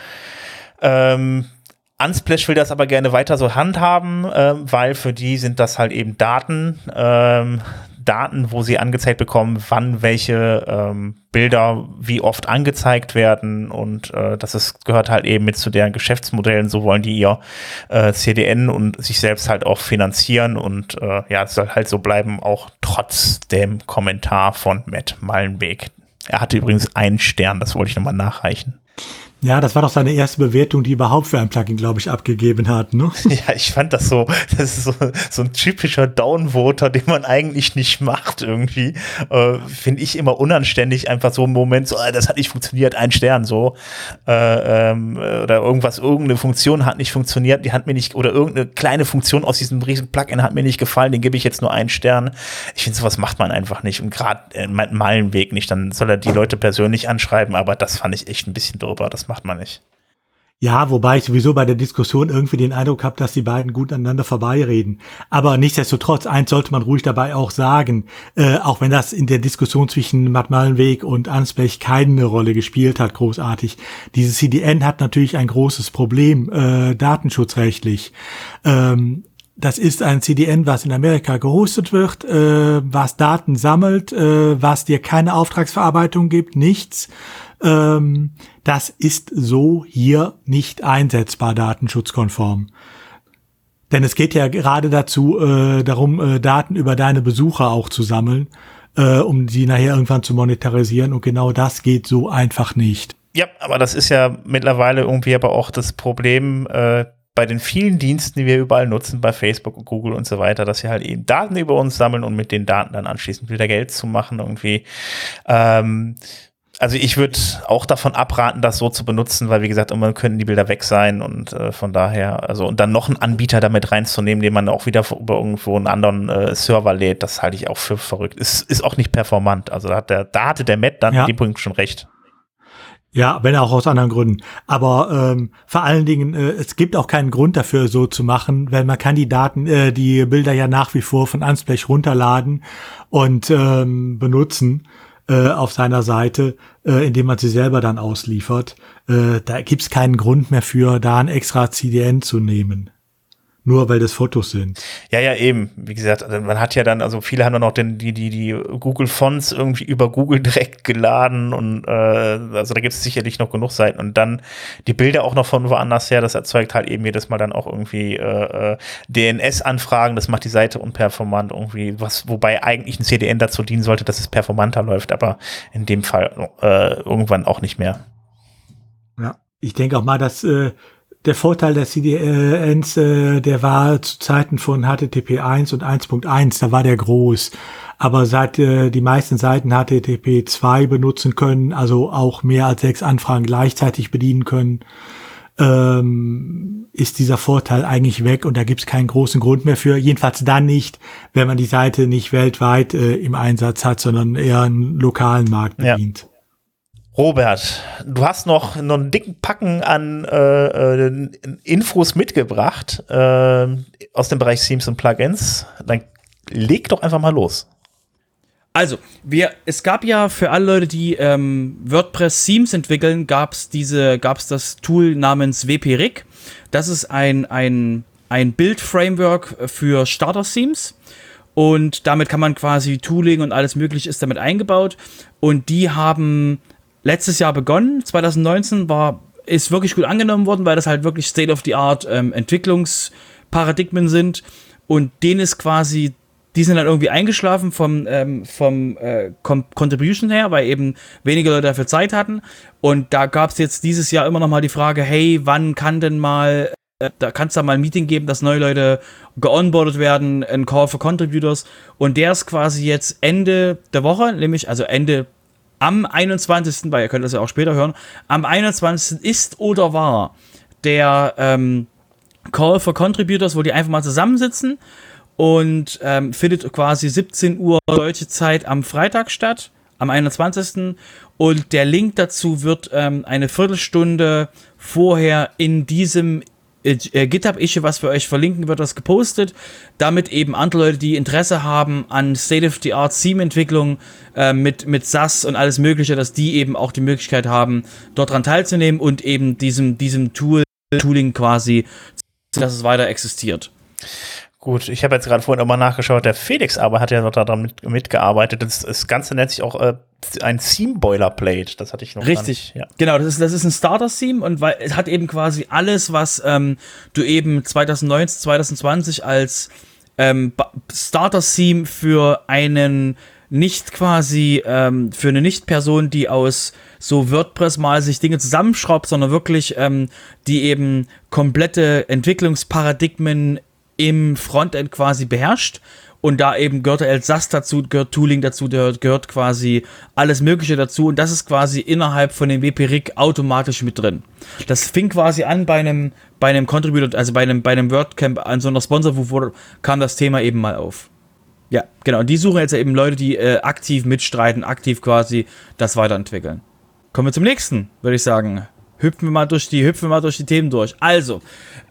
Unsplash will das aber gerne weiter so handhaben, weil für die sind das halt eben Daten. Daten, wo sie angezeigt bekommen, wann welche Bilder wie oft angezeigt werden und gehört halt eben mit zu deren Geschäftsmodellen. So wollen die ihr CDN und sich selbst halt auch finanzieren und es soll halt so bleiben, auch trotz dem Kommentar von Matt Mullenweg. Er hatte übrigens 1 Stern, das wollte ich nochmal nachreichen. Ja, das war doch seine erste Bewertung, die überhaupt für ein Plugin, glaube ich, abgegeben hat, ne? Ja, ich fand das ist so ein typischer Downvoter, den man eigentlich nicht macht irgendwie. Finde ich immer unanständig, einfach so im Moment so, das hat nicht funktioniert, 1 Stern, so. Oder irgendeine Funktion hat nicht funktioniert, die hat mir nicht, oder irgendeine kleine Funktion aus diesem riesen Plugin hat mir nicht gefallen, den gebe ich jetzt nur 1 Stern. Ich finde, sowas macht man einfach nicht und gerade Meilenweg nicht, dann soll er die Leute persönlich anschreiben, aber das fand ich echt ein bisschen drüber, das macht man nicht. Ja, wobei ich sowieso bei der Diskussion irgendwie den Eindruck habe, dass die beiden gut aneinander vorbeireden. Aber nichtsdestotrotz, eins sollte man ruhig dabei auch sagen, auch wenn das in der Diskussion zwischen Matt Mullenweg und Ansbech keine Rolle gespielt hat, großartig. Dieses CDN hat natürlich ein großes Problem, datenschutzrechtlich. Das ist ein CDN, was in Amerika gehostet wird, was Daten sammelt, was dir keine Auftragsverarbeitung gibt, nichts. Das ist so hier nicht einsetzbar, datenschutzkonform. Denn es geht ja gerade darum, Daten über deine Besucher auch zu sammeln, um sie nachher irgendwann zu monetarisieren. Und genau das geht so einfach nicht. Ja, aber das ist ja mittlerweile irgendwie aber auch das Problem bei den vielen Diensten, die wir überall nutzen, bei Facebook und Google und so weiter, dass sie halt eben Daten über uns sammeln und mit den Daten dann anschließend wieder Geld zu machen irgendwie. Also ich würde auch davon abraten, das so zu benutzen, weil wie gesagt, irgendwann könnten die Bilder weg sein und von daher, also und dann noch einen Anbieter damit reinzunehmen, den man auch wieder über irgendwo einen anderen Server lädt, das halte ich auch für verrückt. Ist auch nicht performant. Also da hatte der Matt dann in dem Punkt schon recht. Ja, wenn auch aus anderen Gründen. Aber vor allen Dingen, es gibt auch keinen Grund dafür, so zu machen, weil man kann die Bilder ja nach wie vor von Ansbech runterladen und benutzen auf seiner Seite, indem man sie selber dann ausliefert. Da gibt's keinen Grund mehr für, da ein extra CDN zu nehmen. Nur weil das Fotos sind. Ja, eben. Wie gesagt, man hat ja dann, also viele haben dann auch die Google Fonts irgendwie über Google direkt geladen und also da gibt es sicherlich noch genug Seiten und dann die Bilder auch noch von woanders her, das erzeugt halt eben jedes Mal dann auch irgendwie DNS-Anfragen, das macht die Seite unperformant irgendwie, wobei eigentlich ein CDN dazu dienen sollte, dass es performanter läuft, aber in dem Fall irgendwann auch nicht mehr. Ja, ich denke auch mal, dass der Vorteil der CDNs, der war zu Zeiten von HTTP 1 und 1.1, da war der groß. Aber seit die meisten Seiten HTTP 2 benutzen können, also auch mehr als 6 Anfragen gleichzeitig bedienen können, ist dieser Vorteil eigentlich weg und da gibt es keinen großen Grund mehr für. Jedenfalls dann nicht, wenn man die Seite nicht weltweit im Einsatz hat, sondern eher einen lokalen Markt bedient. Ja. Robert, du hast noch einen dicken Packen an Infos mitgebracht aus dem Bereich Themes und Plugins. Dann leg doch einfach mal los. Also, es gab ja für alle Leute, die WordPress-Themes entwickeln, gab's das Tool namens WP-Rig. Das ist ein Build-Framework für Starter-Themes. Und damit kann man quasi Tooling und alles Mögliche ist damit eingebaut. Und die haben letztes Jahr begonnen, 2019 ist wirklich gut angenommen worden, weil das halt wirklich State-of-the-Art Entwicklungsparadigmen sind und denen ist quasi, die sind dann irgendwie eingeschlafen vom Contribution her, weil eben weniger Leute dafür Zeit hatten und da gab es jetzt dieses Jahr immer noch mal die Frage, hey, wann kann denn mal, da kann es da mal ein Meeting geben, dass neue Leute geonboardet werden, ein Call for Contributors und der ist quasi jetzt Ende der Woche, nämlich also am 21., weil ihr könnt das ja auch später hören, am 21. ist oder war der Call for Contributors, wo die einfach mal zusammensitzen und findet quasi 17 Uhr deutsche Zeit am Freitag statt, am 21. Und der Link dazu wird eine Viertelstunde vorher in diesem GitHub-Issue, was wir euch verlinken, wird das gepostet, damit eben andere Leute, die Interesse haben an State-of-the-Art Theme-Entwicklung mit SAS und alles Mögliche, dass die eben auch die Möglichkeit haben, dort dran teilzunehmen und eben diesem Tooling quasi, dass es weiter existiert. Gut, ich habe jetzt gerade vorhin auch mal nachgeschaut, der Felix aber hat ja noch daran mitgearbeitet. Das Ganze nennt sich auch ein Theme-Boilerplate. Das hatte ich noch Richtig, gar nicht. Ja. genau, das ist ein Starter-Theme und weil es hat eben quasi alles, was du eben 2019, 2020 als Starter-Theme für einen nicht quasi, für eine Nicht-Person, die aus so WordPress mal sich Dinge zusammenschraubt, sondern wirklich die eben komplette Entwicklungsparadigmen im Frontend quasi beherrscht. Und da eben gehört der SAS dazu, gehört Tooling dazu, gehört quasi alles Mögliche dazu. Und das ist quasi innerhalb von dem WP-Rig automatisch mit drin. Das fing quasi an bei einem Contributor, also bei einem WordCamp, an so einer Sponsor, kam das Thema eben mal auf. Ja, genau. Und die suchen jetzt eben Leute, die aktiv mitstreiten, aktiv quasi das weiterentwickeln. Kommen wir zum nächsten, würde ich sagen. Hüpfen wir mal durch die Themen durch. Also,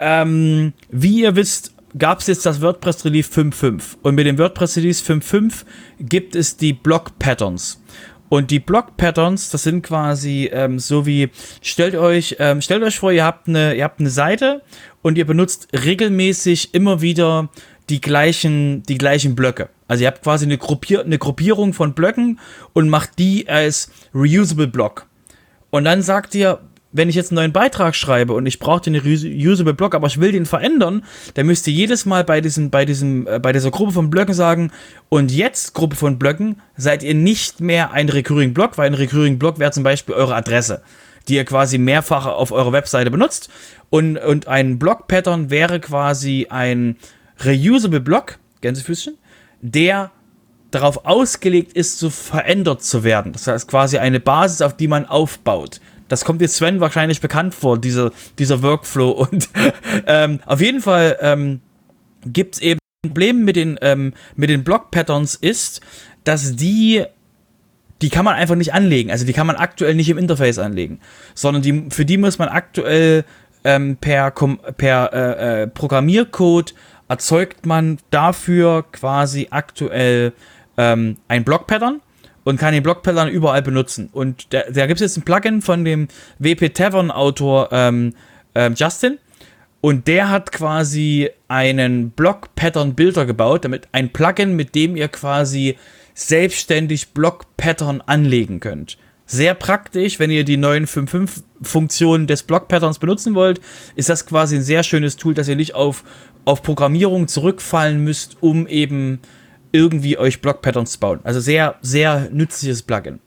wie ihr wisst, gab es jetzt das WordPress Release 5.5 und mit dem WordPress Release 5.5 gibt es die Block Patterns. Und die Block Patterns, das sind quasi so wie, stellt euch vor, ihr habt eine Seite und ihr benutzt regelmäßig immer wieder die gleichen Blöcke. Also ihr habt quasi eine Gruppierung von Blöcken und macht die als Reusable Block. Und dann sagt ihr, wenn ich jetzt einen neuen Beitrag schreibe und ich brauche den Reusable Block, aber ich will den verändern, dann müsst ihr jedes Mal bei dieser Gruppe von Blöcken sagen, und jetzt, Gruppe von Blöcken, seid ihr nicht mehr ein Recurring Block, weil ein Recurring Block wäre zum Beispiel eure Adresse, die ihr quasi mehrfach auf eurer Webseite benutzt. Und ein Block-Pattern wäre quasi ein Reusable Block, Gänsefüßchen, der darauf ausgelegt ist, so verändert zu werden. Das heißt quasi eine Basis, auf die man aufbaut. Das kommt jetzt Sven wahrscheinlich bekannt vor, dieser Workflow. Und auf jeden Fall gibt es eben ein Problem mit den Block-Patterns ist, dass die kann man einfach nicht anlegen. Also die kann man aktuell nicht im Interface anlegen. Sondern für die muss man aktuell per Programmiercode erzeugt man dafür quasi aktuell ein Block-Pattern. Und kann den Block-Pattern überall benutzen. Und da gibt es jetzt ein Plugin von dem WP Tavern-Autor Justin. Und der hat quasi einen Block-Pattern-Builder gebaut, damit ein Plugin, mit dem ihr quasi selbstständig Block-Pattern anlegen könnt. Sehr praktisch, wenn ihr die neuen 5.5-Funktionen des Block-Patterns benutzen wollt, ist das quasi ein sehr schönes Tool, dass ihr nicht auf Programmierung zurückfallen müsst, um eben irgendwie euch Block-Patterns zu bauen. Also sehr, sehr nützliches Plugin.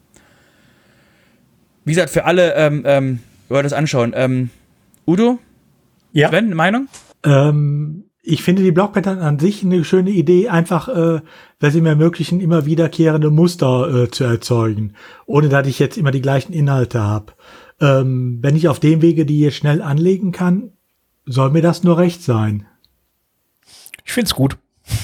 Wie gesagt, für alle, ihr das anschauen. Udo? Ja. Sven, eine Meinung? Ich finde die Block-Pattern an sich eine schöne Idee, einfach, weil sie mir ermöglichen, immer wiederkehrende Muster zu erzeugen, ohne dass ich jetzt immer die gleichen Inhalte habe. Wenn ich auf dem Wege die jetzt schnell anlegen kann, soll mir das nur recht sein. Ich find's gut.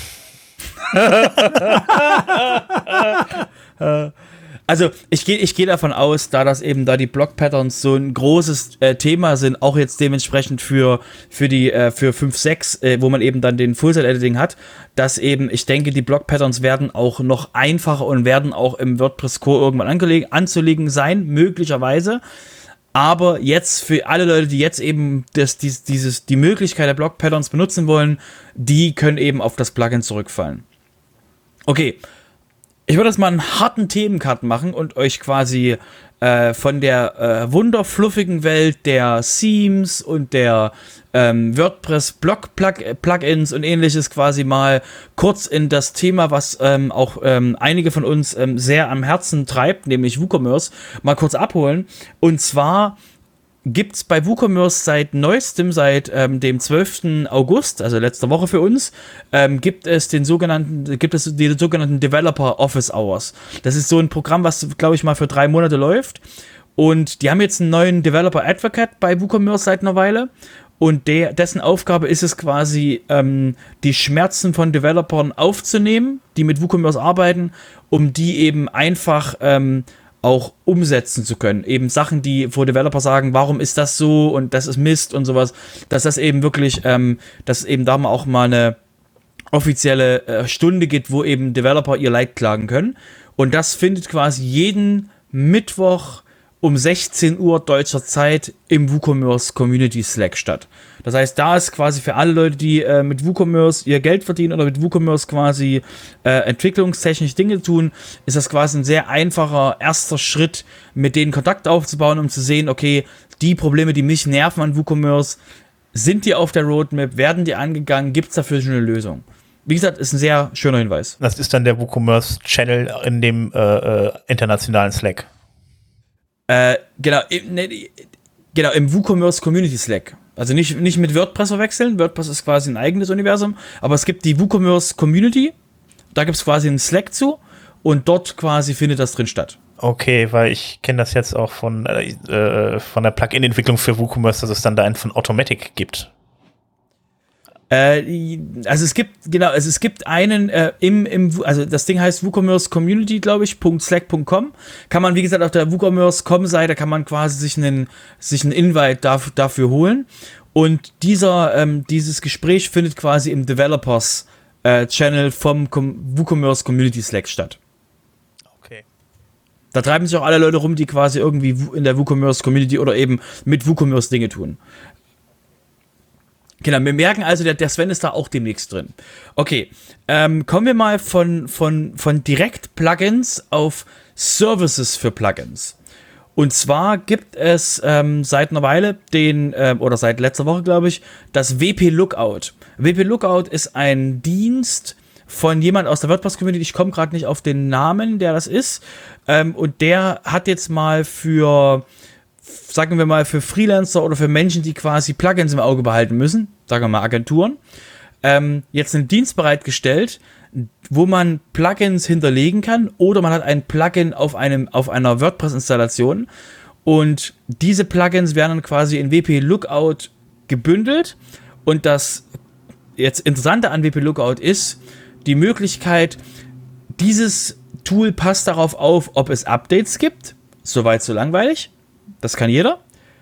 Also ich gehe davon aus, da die Block-Patterns so ein großes Thema sind, auch jetzt dementsprechend für 5.6, wo man eben dann den Full-Site-Editing hat, dass eben, ich denke, die Block-Patterns werden auch noch einfacher und werden auch im WordPress Core irgendwann anzulegen sein, möglicherweise. Aber jetzt für alle Leute, die jetzt eben die Möglichkeit der Block-Patterns benutzen wollen, die können eben auf das Plugin zurückfallen. Okay, ich würde jetzt mal einen harten Themencut machen und euch quasi von der wunderfluffigen Welt der Themes und der WordPress-Plugins und ähnliches quasi mal kurz in das Thema, was auch einige von uns sehr am Herzen treibt, nämlich WooCommerce, mal kurz abholen. Und zwar gibt es bei WooCommerce seit neuestem, seit dem 12. August, also letzte Woche für uns, gibt es die sogenannten Developer Office Hours. Das ist so ein Programm, was, glaube ich, mal für 3 Monate läuft. Und die haben jetzt einen neuen Developer Advocate bei WooCommerce seit einer Weile. Und dessen Aufgabe ist es quasi, die Schmerzen von Developern aufzunehmen, die mit WooCommerce arbeiten, um die eben einfach auch umsetzen zu können. Eben Sachen, wo Developer sagen, warum ist das so und das ist Mist und sowas, dass das eben wirklich, dass es eben da mal auch mal eine offizielle Stunde gibt, wo eben Developer ihr Leid klagen können. Und das findet quasi jeden Mittwoch um 16 Uhr deutscher Zeit im WooCommerce Community Slack statt. Das heißt, da ist quasi für alle Leute, die mit WooCommerce ihr Geld verdienen oder mit WooCommerce quasi entwicklungstechnisch Dinge tun, ist das quasi ein sehr einfacher erster Schritt, mit denen Kontakt aufzubauen, um zu sehen, okay, die Probleme, die mich nerven an WooCommerce, sind die auf der Roadmap, werden die angegangen, gibt es dafür schon eine Lösung? Wie gesagt, ist ein sehr schöner Hinweis. Das ist dann der WooCommerce Channel in dem internationalen Slack. Genau, im WooCommerce Community Slack. Also nicht mit WordPress verwechseln. WordPress ist quasi ein eigenes Universum. Aber es gibt die WooCommerce Community. Da gibt es quasi einen Slack zu. Und dort quasi findet das drin statt. Okay, weil ich kenne das jetzt auch von der Plugin-Entwicklung für WooCommerce, dass es dann da einen von Automatic gibt. Also es gibt einen also das Ding heißt WooCommerce Community, glaube ich, .slack.com. Kann man, wie gesagt, auf der WooCommerce.com-Seite kann man quasi sich einen Invite dafür holen. Und dieses Gespräch findet quasi im Developers Channel vom WooCommerce Community Slack statt. Okay. Da treiben sich auch alle Leute rum, die quasi irgendwie in der WooCommerce Community oder eben mit WooCommerce Dinge tun. Genau, wir merken also, der Sven ist da auch demnächst drin. Okay, kommen wir mal von Direkt-Plugins auf Services für Plugins. Und zwar gibt es seit einer Weile oder seit letzter Woche, glaube ich, das WP Lookout. WP Lookout ist ein Dienst von jemand aus der WordPress-Community, ich komme gerade nicht auf den Namen, der das ist. Und der hat jetzt mal für Freelancer oder für Menschen, die quasi Plugins im Auge behalten müssen, sagen wir mal Agenturen, jetzt einen Dienst bereitgestellt, wo man Plugins hinterlegen kann oder man hat ein Plugin auf einer WordPress-Installation und diese Plugins werden dann quasi in WP Lookout gebündelt und das jetzt Interessante an WP Lookout ist die Möglichkeit, dieses Tool passt darauf auf, ob es Updates gibt, soweit so langweilig. Das kann jeder.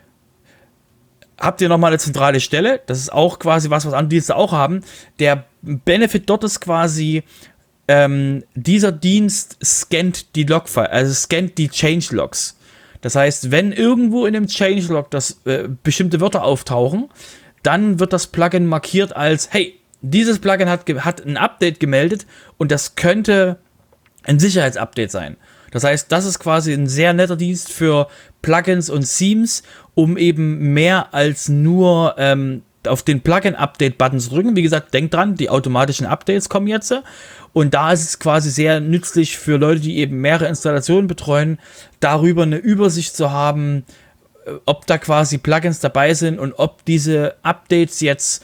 Habt ihr nochmal eine zentrale Stelle? Das ist auch quasi was andere Dienste auch haben. Der Benefit dort ist quasi, dieser Dienst scannt die Logfile, also scannt die Changelogs. Das heißt, wenn irgendwo in dem Changelog bestimmte Wörter auftauchen, dann wird das Plugin markiert als, hey, dieses Plugin hat ein Update gemeldet und das könnte ein Sicherheitsupdate sein. Das heißt, das ist quasi ein sehr netter Dienst für Plugins und Themes, um eben mehr als nur auf den Plugin-Update-Button zu drücken. Wie gesagt, denkt dran, die automatischen Updates kommen jetzt. Und da ist es quasi sehr nützlich für Leute, die eben mehrere Installationen betreuen, darüber eine Übersicht zu haben, ob da quasi Plugins dabei sind und ob diese Updates jetzt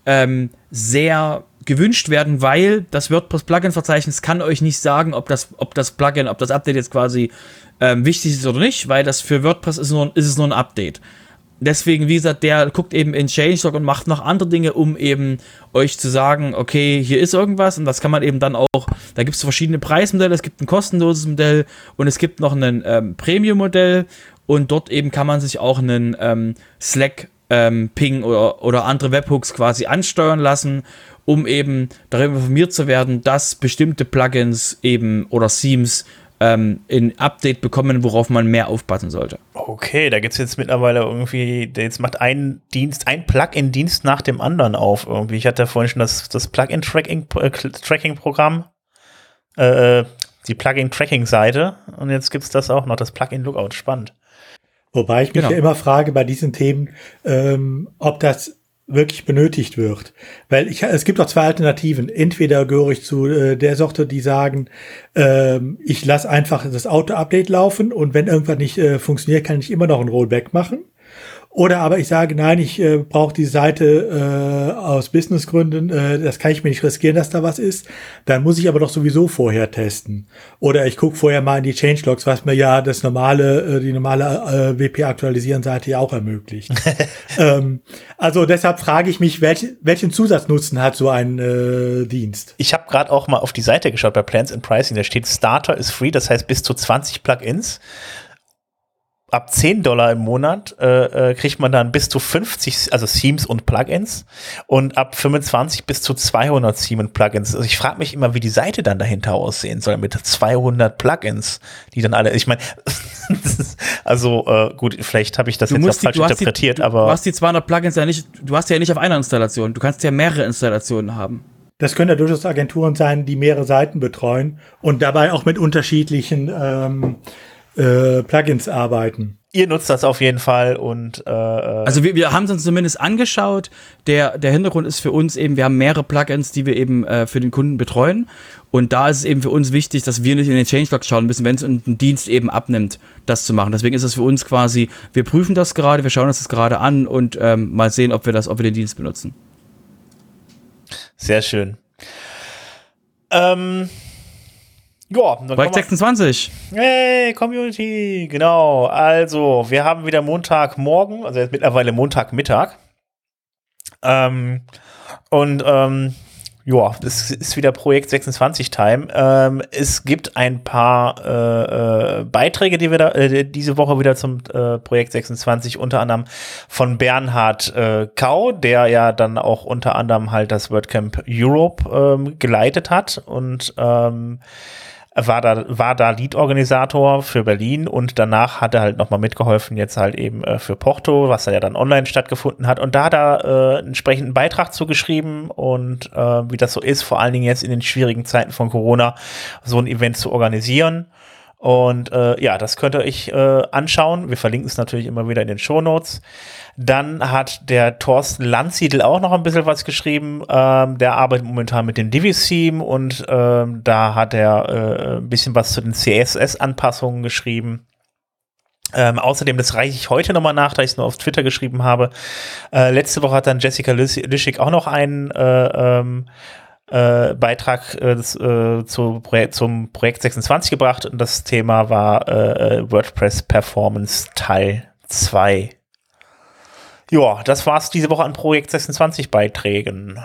sehr gewünscht werden, weil das WordPress-Plugin-Verzeichnis kann euch nicht sagen, ob das Update jetzt quasi wichtig ist oder nicht, weil das für WordPress ist es nur ein Update. Deswegen, wie gesagt, der guckt eben in Changelog und macht noch andere Dinge, um eben euch zu sagen, okay, hier ist irgendwas und das kann man eben dann auch, da gibt es verschiedene Preismodelle, es gibt ein kostenloses Modell und es gibt noch ein Premium-Modell und dort eben kann man sich auch einen Slack Ping oder andere Webhooks quasi ansteuern lassen, um eben darüber informiert zu werden, dass bestimmte Plugins eben oder Themes ein Update bekommen, worauf man mehr aufpassen sollte. Okay, da gibt es jetzt mittlerweile irgendwie, jetzt macht ein Plugin-Dienst nach dem anderen auf irgendwie. Ich hatte vorhin schon das Plugin-Tracking-Programm, die Plugin-Tracking-Seite und jetzt gibt es das auch noch, das Plugin-Lookout. Spannend. Wobei ich mich ja immer frage bei diesen Themen, ob das wirklich benötigt wird. Weil es gibt auch zwei Alternativen. Entweder gehöre ich zu der Sorte, die sagen, ich lasse einfach das Auto-Update laufen und wenn irgendwas nicht funktioniert, kann ich immer noch ein Rollback machen. Oder aber ich sage, nein, ich brauche die Seite aus Businessgründen, das kann ich mir nicht riskieren, dass da was ist. Dann muss ich aber doch sowieso vorher testen. Oder ich gucke vorher mal in die Changelogs, was mir ja die normale WP-Aktualisieren-Seite ja auch ermöglicht. Also deshalb frage ich mich, welchen Zusatznutzen hat so ein Dienst? Ich habe gerade auch mal auf die Seite geschaut bei Plans and Pricing, da steht Starter is free, das heißt bis zu 20 Plugins. ab $10 im Monat kriegt man dann bis zu 50, also Themes und Plugins, und ab 25 bis zu 200 Themes und Plugins. Also ich frage mich immer, wie die Seite dann dahinter aussehen soll mit 200 Plugins, die dann alle, ich meine, also gut, vielleicht habe ich das jetzt auch falsch interpretiert, aber... Du hast die 200 Plugins ja nicht, du hast ja nicht auf einer Installation, du kannst ja mehrere Installationen haben. Das können ja durchaus Agenturen sein, die mehrere Seiten betreuen und dabei auch mit unterschiedlichen Plugins arbeiten. Ihr nutzt das auf jeden Fall und also wir haben es uns zumindest angeschaut. Der Hintergrund ist für uns eben, wir haben mehrere Plugins, die wir eben für den Kunden betreuen, und da ist es eben für uns wichtig, dass wir nicht in den Changelog schauen müssen, wenn es ein Dienst eben abnimmt, das zu machen. Deswegen ist es für uns quasi, wir prüfen das gerade, wir schauen uns das gerade an und mal sehen, ob wir den Dienst benutzen. Sehr schön. Ja, Projekt 26. Hey, Community, genau. Also, wir haben wieder Montagmorgen, also jetzt mittlerweile Montagmittag. Ja, es ist wieder Projekt 26 Time. Es gibt ein paar Beiträge, die wir diese Woche wieder zum Projekt 26, unter anderem von Bernhard Kau, der ja dann auch unter anderem halt das WordCamp Europe geleitet hat und war da Lead-Organisator für Berlin, und danach hat er halt nochmal mitgeholfen, jetzt halt eben für Porto, was ja dann online stattgefunden hat. Und da hat er entsprechenden Beitrag zugeschrieben und wie das so ist, vor allen Dingen jetzt in den schwierigen Zeiten von Corona, so ein Event zu organisieren. Und ja, das könnt ihr euch anschauen. Wir verlinken es natürlich immer wieder in den Shownotes. Dann hat der Thorsten Landsiedel auch noch ein bisschen was geschrieben. Der arbeitet momentan mit dem Divi-Theme und da hat er ein bisschen was zu den CSS-Anpassungen geschrieben. Außerdem, das reiche ich heute nochmal nach, da ich es nur auf Twitter geschrieben habe. Letzte Woche hat dann Jessica Lischig auch noch einen Beitrag zum Projekt 26 gebracht, und das Thema war WordPress Performance Teil 2. Ja, das war's diese Woche an Projekt 26 Beiträgen.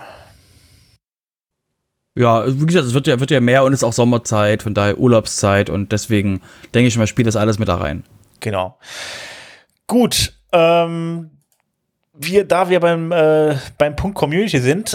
Ja, wie gesagt, es wird ja mehr und es ist auch Sommerzeit, von daher Urlaubszeit, und deswegen denke ich mal, spielt das alles mit da rein. Genau. Gut, da wir beim Punkt Community sind,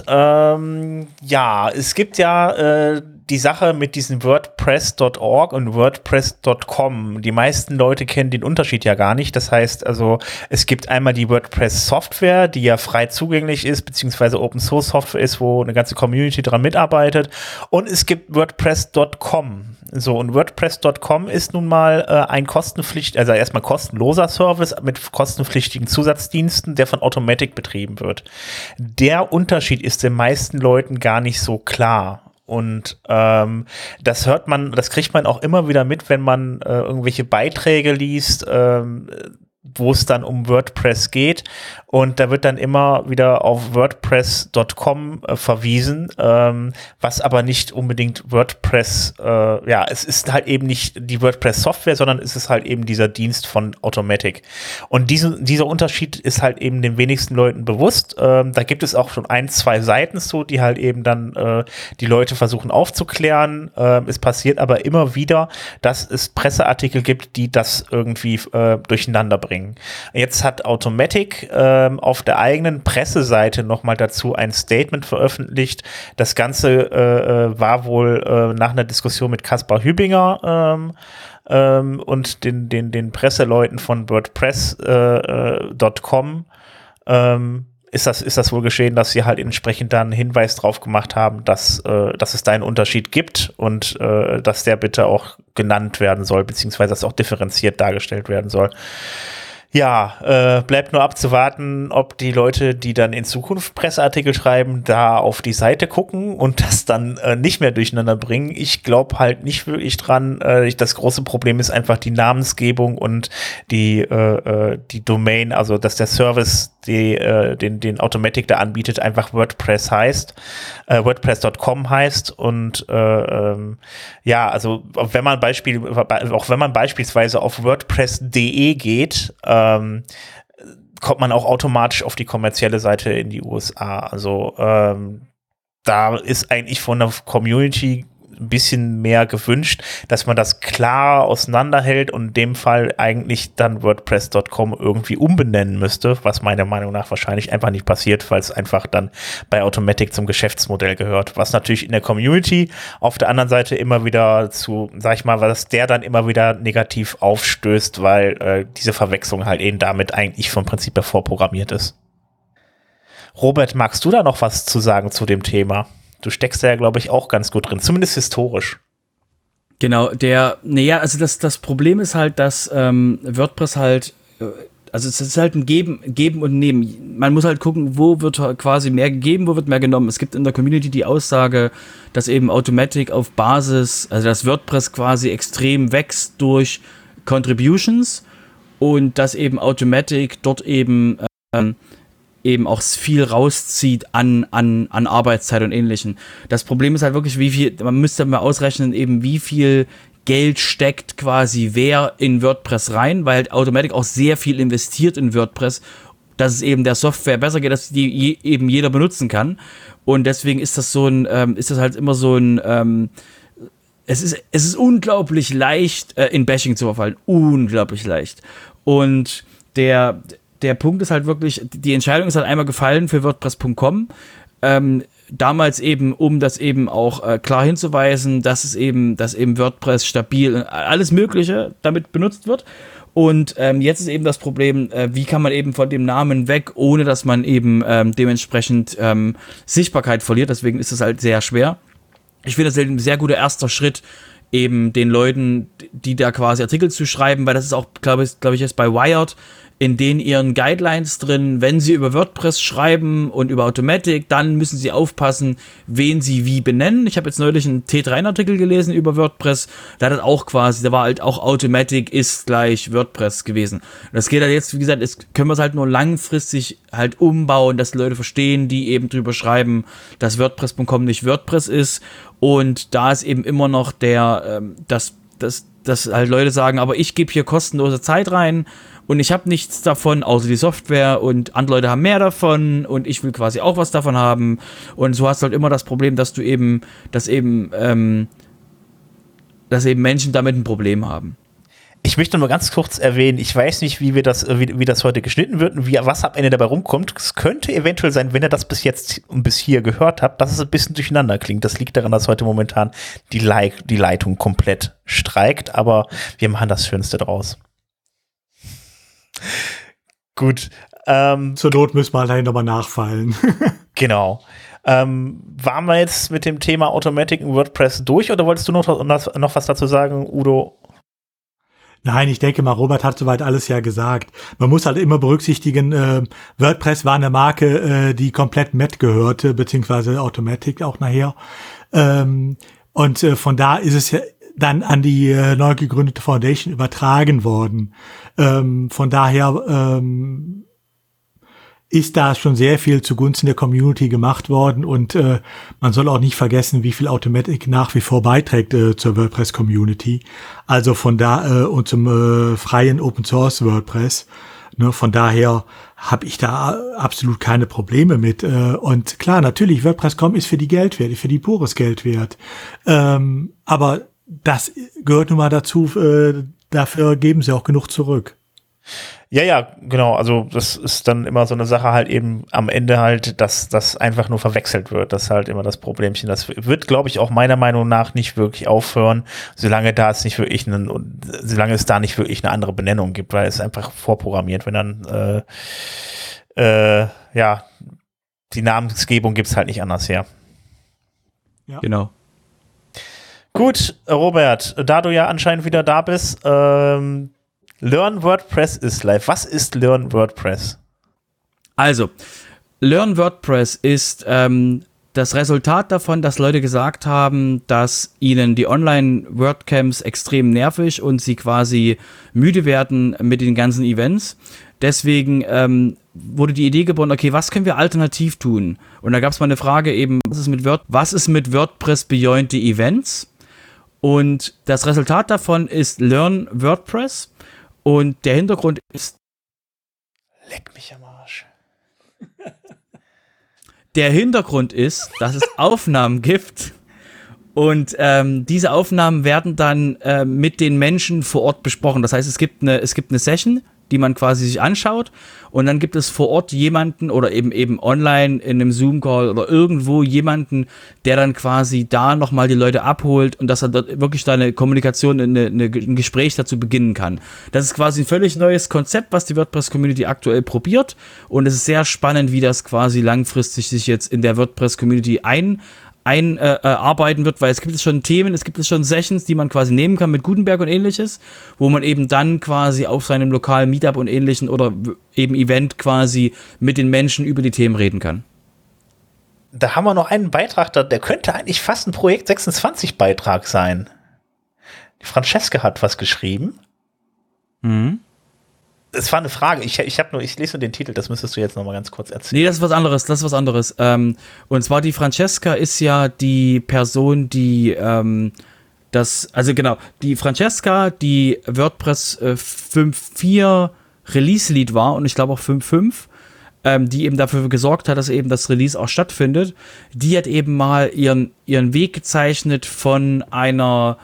ja, es gibt ja die Sache mit diesem WordPress.org und WordPress.com. Die meisten Leute kennen den Unterschied ja gar nicht. Das heißt also, es gibt einmal die WordPress-Software, die ja frei zugänglich ist, beziehungsweise Open-Source-Software ist, wo eine ganze Community dran mitarbeitet. Und es gibt WordPress.com. So, und WordPress.com ist nun mal ein also erstmal kostenloser Service mit kostenpflichtigen Zusatzdiensten, der von Automattic betrieben wird. Der Unterschied ist den meisten Leuten gar nicht so klar. Und das kriegt man auch immer wieder mit, wenn man irgendwelche Beiträge liest, wo es dann um WordPress geht, und da wird dann immer wieder auf WordPress.com verwiesen, was aber nicht unbedingt WordPress, es ist halt eben nicht die WordPress-Software, sondern es ist halt eben dieser Dienst von Automattic. Und dieser Unterschied ist halt eben den wenigsten Leuten bewusst. Da gibt es auch schon 1-2 Seiten zu, die halt eben dann die Leute versuchen aufzuklären. Es passiert aber immer wieder, dass es Presseartikel gibt, die das irgendwie durcheinander bringen. Jetzt hat Automattic auf der eigenen Presseseite nochmal dazu ein Statement veröffentlicht. Das Ganze war wohl nach einer Diskussion mit Kaspar Hübinger und den Presseleuten von WordPress.com ist das wohl geschehen, dass sie halt entsprechend dann einen Hinweis drauf gemacht haben, dass es da einen Unterschied gibt und dass der bitte auch genannt werden soll, beziehungsweise dass auch differenziert dargestellt werden soll. Ja, bleibt nur abzuwarten, ob die Leute, die dann in Zukunft Presseartikel schreiben, da auf die Seite gucken und das dann nicht mehr durcheinander bringen. Ich glaube halt nicht wirklich dran. Das große Problem ist einfach die Namensgebung und die Domain, also dass der Service, den Automattic da anbietet, einfach WordPress heißt, WordPress.com heißt, und ja, also auch wenn man beispielsweise auf WordPress.de geht, kommt man auch automatisch auf die kommerzielle Seite in die USA. Also da ist eigentlich von der Community ein bisschen mehr gewünscht, dass man das klar auseinanderhält und in dem Fall eigentlich dann WordPress.com irgendwie umbenennen müsste, was meiner Meinung nach wahrscheinlich einfach nicht passiert, weil es einfach dann bei Automatic zum Geschäftsmodell gehört, was natürlich in der Community auf der anderen Seite immer wieder zu, sag ich mal, was der dann immer wieder negativ aufstößt, weil diese Verwechslung halt eben damit eigentlich vom Prinzip her vorprogrammiert ist. Robert, magst du da noch was zu sagen zu dem Thema? Du steckst da ja, glaube ich, auch ganz gut drin, zumindest historisch. Genau, also das Problem ist halt, dass WordPress halt, also es ist halt ein Geben und Nehmen. Man muss halt gucken, wo wird quasi mehr gegeben, wo wird mehr genommen. Es gibt in der Community die Aussage, dass eben Automatic auf Basis, also dass WordPress quasi extrem wächst durch Contributions und dass eben Automatic dort eben auch viel rauszieht an Arbeitszeit und Ähnlichem. Das Problem ist halt wirklich, man müsste mal ausrechnen, eben wie viel Geld steckt quasi wer in WordPress rein, weil halt Automatic auch sehr viel investiert in WordPress, dass es eben der Software besser geht, dass die eben jeder benutzen kann. Und deswegen ist das halt immer so ein, es ist unglaublich leicht, in Bashing zu verfallen. Unglaublich leicht. Und der Punkt ist halt wirklich, die Entscheidung ist halt einmal gefallen für WordPress.com. Damals eben, um das eben auch klar hinzuweisen, dass eben WordPress stabil, alles Mögliche damit benutzt wird. Und jetzt ist eben das Problem, wie kann man eben von dem Namen weg, ohne dass man eben dementsprechend Sichtbarkeit verliert. Deswegen ist es halt sehr schwer. Ich finde das ein sehr guter erster Schritt, eben den Leuten, die da quasi Artikel zu schreiben, weil das ist auch, glaube ich, jetzt bei Wired, in den ihren Guidelines drin, wenn sie über WordPress schreiben und über Automatic, dann müssen sie aufpassen, wen sie wie benennen. Ich habe jetzt neulich einen T3-Artikel gelesen über WordPress, da war halt auch Automatic ist gleich WordPress gewesen. Das geht halt jetzt, wie gesagt, können wir es halt nur langfristig halt umbauen, dass die Leute verstehen, die eben drüber schreiben, dass WordPress.com nicht WordPress ist, und da ist eben immer noch dass halt Leute sagen, aber ich gebe hier kostenlose Zeit rein und ich habe nichts davon, außer die Software, und andere Leute haben mehr davon und ich will quasi auch was davon haben, und so hast du halt immer das Problem, dass Menschen damit ein Problem haben. Ich möchte nur ganz kurz erwähnen, ich weiß nicht, wie das heute geschnitten wird und was am Ende dabei rumkommt. Es könnte eventuell sein, wenn ihr das bis jetzt und bis hier gehört habt, dass es ein bisschen durcheinander klingt. Das liegt daran, dass heute momentan die Leitung komplett streikt, aber wir machen das Schönste draus. Gut. Zur Not müssen wir allein nochmal nachfallen. Genau. Waren wir jetzt mit dem Thema Automatic in WordPress durch, oder wolltest du noch was dazu sagen, Udo? Nein, ich denke mal, Robert hat soweit alles ja gesagt. Man muss halt immer berücksichtigen, WordPress war eine Marke, die komplett Matt gehörte, beziehungsweise Automatic auch nachher. Und von da ist es ja dann an die neu gegründete Foundation übertragen worden. Von daher ist da schon sehr viel zugunsten der Community gemacht worden, und man soll auch nicht vergessen, wie viel Automatic nach wie vor beiträgt zur WordPress-Community. Also von da und zum freien Open-Source WordPress. Ne, von daher habe ich da absolut keine Probleme mit. Und klar, natürlich, WordPress.com ist für die Geld wert, für die pures Geld wert. Aber das gehört nun mal dazu, dafür geben sie auch genug zurück. Ja, genau. Also das ist dann immer so eine Sache halt eben am Ende halt, dass das einfach nur verwechselt wird. Das ist halt immer das Problemchen. Das wird, glaube ich, auch meiner Meinung nach nicht wirklich aufhören, solange es da nicht wirklich eine andere Benennung gibt, weil es einfach vorprogrammiert. Wenn dann die Namensgebung gibt es halt nicht anders her. Ja. Genau. Gut, Robert, da du ja anscheinend wieder da bist, Learn WordPress ist live. Was ist Learn WordPress? Also, Learn WordPress ist das Resultat davon, dass Leute gesagt haben, dass ihnen die Online-WordCamps extrem nervig und sie quasi müde werden mit den ganzen Events. Deswegen wurde die Idee geboren, okay, was können wir alternativ tun? Und da gab es mal eine Frage eben, was ist mit WordPress Beyond the Events? Und das Resultat davon ist Learn WordPress. Und der Hintergrund ist... Leck mich am Arsch. Der Hintergrund ist, dass es Aufnahmen gibt Und diese Aufnahmen werden dann mit den Menschen vor Ort besprochen. Das heißt, es gibt eine Session, die man quasi sich anschaut, und dann gibt es vor Ort jemanden oder eben online in einem Zoom-Call oder irgendwo jemanden, der dann quasi da nochmal die Leute abholt und dass er dort wirklich da eine Kommunikation, ein Gespräch dazu beginnen kann. Das ist quasi ein völlig neues Konzept, was die WordPress-Community aktuell probiert, und es ist sehr spannend, wie das quasi langfristig sich jetzt in der WordPress-Community arbeiten wird, weil es gibt schon Themen, es gibt schon Sessions, die man quasi nehmen kann mit Gutenberg und ähnliches, wo man eben dann quasi auf seinem lokalen Meetup und ähnlichen oder eben Event quasi mit den Menschen über die Themen reden kann. Da haben wir noch einen Beitrag, der könnte eigentlich fast ein Projekt 26 Beitrag sein. Die Francesca hat was geschrieben. Mhm. Es war eine Frage. Ich lese nur den Titel, das müsstest du jetzt noch mal ganz kurz erzählen. Nee, das ist was anderes. Und zwar die Francesca ist ja die Person, die die Francesca, die WordPress 5.4 Release-Lead war und ich glaube auch 5.5, die eben dafür gesorgt hat, dass eben das Release auch stattfindet. Die hat eben mal ihren Weg gezeichnet von einer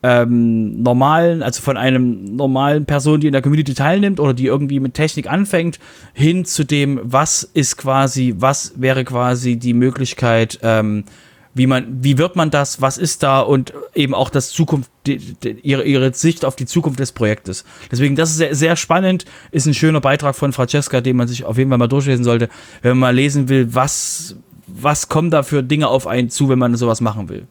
von einem normalen Person, die in der Community teilnimmt oder die irgendwie mit Technik anfängt, hin zu dem, was wäre quasi die Möglichkeit, wie wird man das, was ist da, und eben auch das ihre Sicht auf die Zukunft des Projektes. Deswegen, das ist sehr, sehr spannend, ist ein schöner Beitrag von Francesca, den man sich auf jeden Fall mal durchlesen sollte, wenn man mal lesen will, was kommen da für Dinge auf einen zu, wenn man sowas machen will.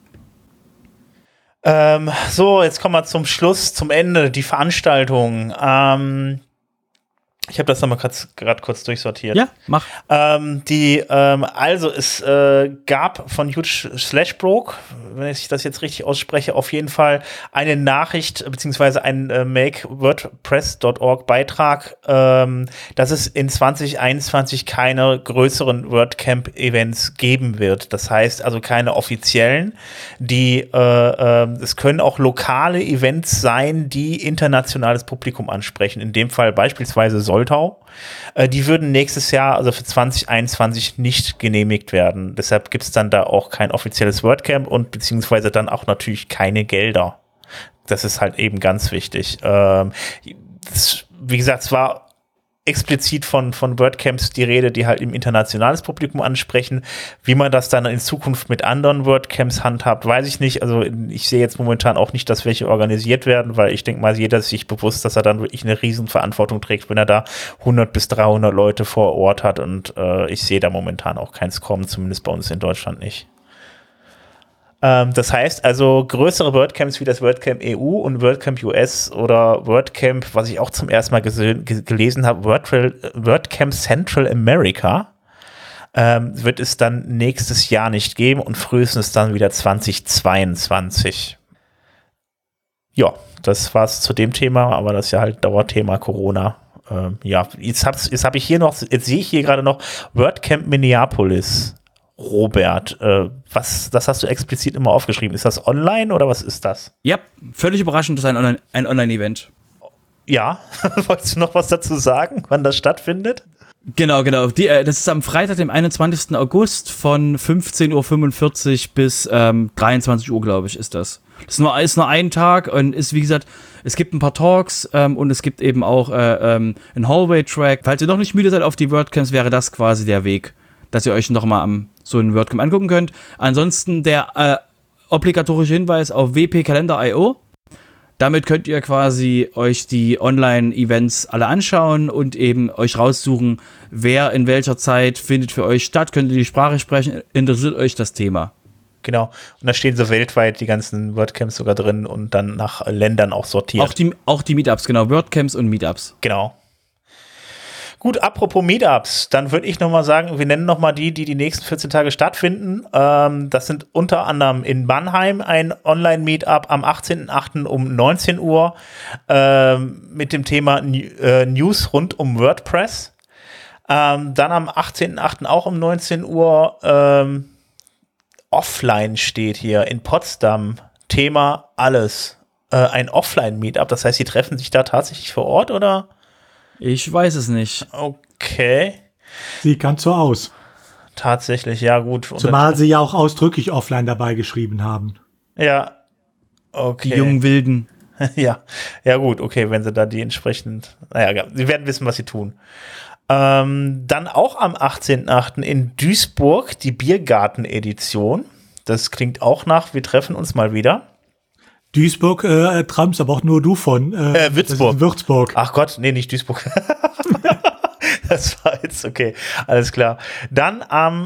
So, jetzt kommen wir zum Schluss, zum Ende, die Veranstaltung. Ich habe das nochmal gerade kurz durchsortiert. Ja, mach. Also es gab von Huge Slashbroke, wenn ich das jetzt richtig ausspreche, auf jeden Fall eine Nachricht beziehungsweise ein MakeWordPress.org Beitrag, dass es in 2021 keine größeren WordCamp-Events geben wird. Das heißt also keine offiziellen. Es können auch lokale Events sein, die internationales Publikum ansprechen. In dem Fall beispielsweise Soltau. Die würden nächstes Jahr, also für 2021, nicht genehmigt werden. Deshalb gibt es dann da auch kein offizielles WordCamp und beziehungsweise dann auch natürlich keine Gelder. Das ist halt eben ganz wichtig. Wie gesagt, es war explizit von WordCamps die Rede, die halt im internationales Publikum ansprechen. Wie man das dann in Zukunft mit anderen WordCamps handhabt, weiß ich nicht. Also ich sehe jetzt momentan auch nicht, dass welche organisiert werden, weil ich denke mal, jeder ist sich bewusst, dass er dann wirklich eine Riesenverantwortung trägt, wenn er da 100 bis 300 Leute vor Ort hat, und ich sehe da momentan auch keins kommen, zumindest bei uns in Deutschland nicht. Das heißt also, größere WordCamps wie das WordCamp EU und WordCamp US oder WordCamp, was ich auch zum ersten Mal gelesen habe, WordCamp Central America, wird es dann nächstes Jahr nicht geben und frühestens dann wieder 2022. Ja, das war's zu dem Thema, aber das ist ja halt Dauerthema Corona. Jetzt sehe ich hier gerade noch WordCamp Minneapolis. Robert, das hast du explizit immer aufgeschrieben. Ist das online oder was ist das? Ja, völlig überraschend, das ist ein Online-Event. Ja, wolltest du noch was dazu sagen, wann das stattfindet? Genau. Das ist am Freitag, dem 21. August von 15.45 Uhr bis 23 Uhr, glaube ich, ist das. Das ist nur ein Tag und ist, wie gesagt, es gibt ein paar Talks und es gibt eben auch einen Hallway-Track. Falls ihr noch nicht müde seid auf die WordCamps, wäre das quasi der Weg, dass ihr euch noch mal so ein WordCamp angucken könnt. Ansonsten der obligatorische Hinweis auf wp-kalender.io. Damit könnt ihr quasi euch die Online-Events alle anschauen und eben euch raussuchen, wer in welcher Zeit findet für euch statt. Könnt ihr die Sprache sprechen, interessiert euch das Thema. Genau. Und da stehen so weltweit die ganzen WordCamps sogar drin und dann nach Ländern auch sortiert. Auch die Meetups, genau. WordCamps und Meetups. Genau. Gut, apropos Meetups, dann würde ich nochmal sagen, wir nennen nochmal die nächsten 14 Tage stattfinden. Das sind unter anderem in Mannheim ein Online-Meetup am 18.08. um 19 Uhr mit dem Thema News rund um WordPress. Dann am 18.08. auch um 19 Uhr offline steht hier in Potsdam, Thema alles. Ein Offline-Meetup, das heißt, die treffen sich da tatsächlich vor Ort, oder? Ich weiß es nicht. Okay. Sieht ganz so aus. tatsächlich, ja gut. Zumal sie ja auch ausdrücklich offline dabei geschrieben haben. Ja, okay. Die jungen Wilden. Ja, ja gut, okay, wenn sie da die entsprechend, naja, sie werden wissen, was sie tun. Dann auch am 18.8. in Duisburg die Biergarten-Edition. Das klingt auch nach, wir treffen uns mal wieder. Duisburg träumst aber auch nur du von. Würzburg. Würzburg. Ach Gott, nee, nicht Duisburg. Das war jetzt okay, alles klar. Dann am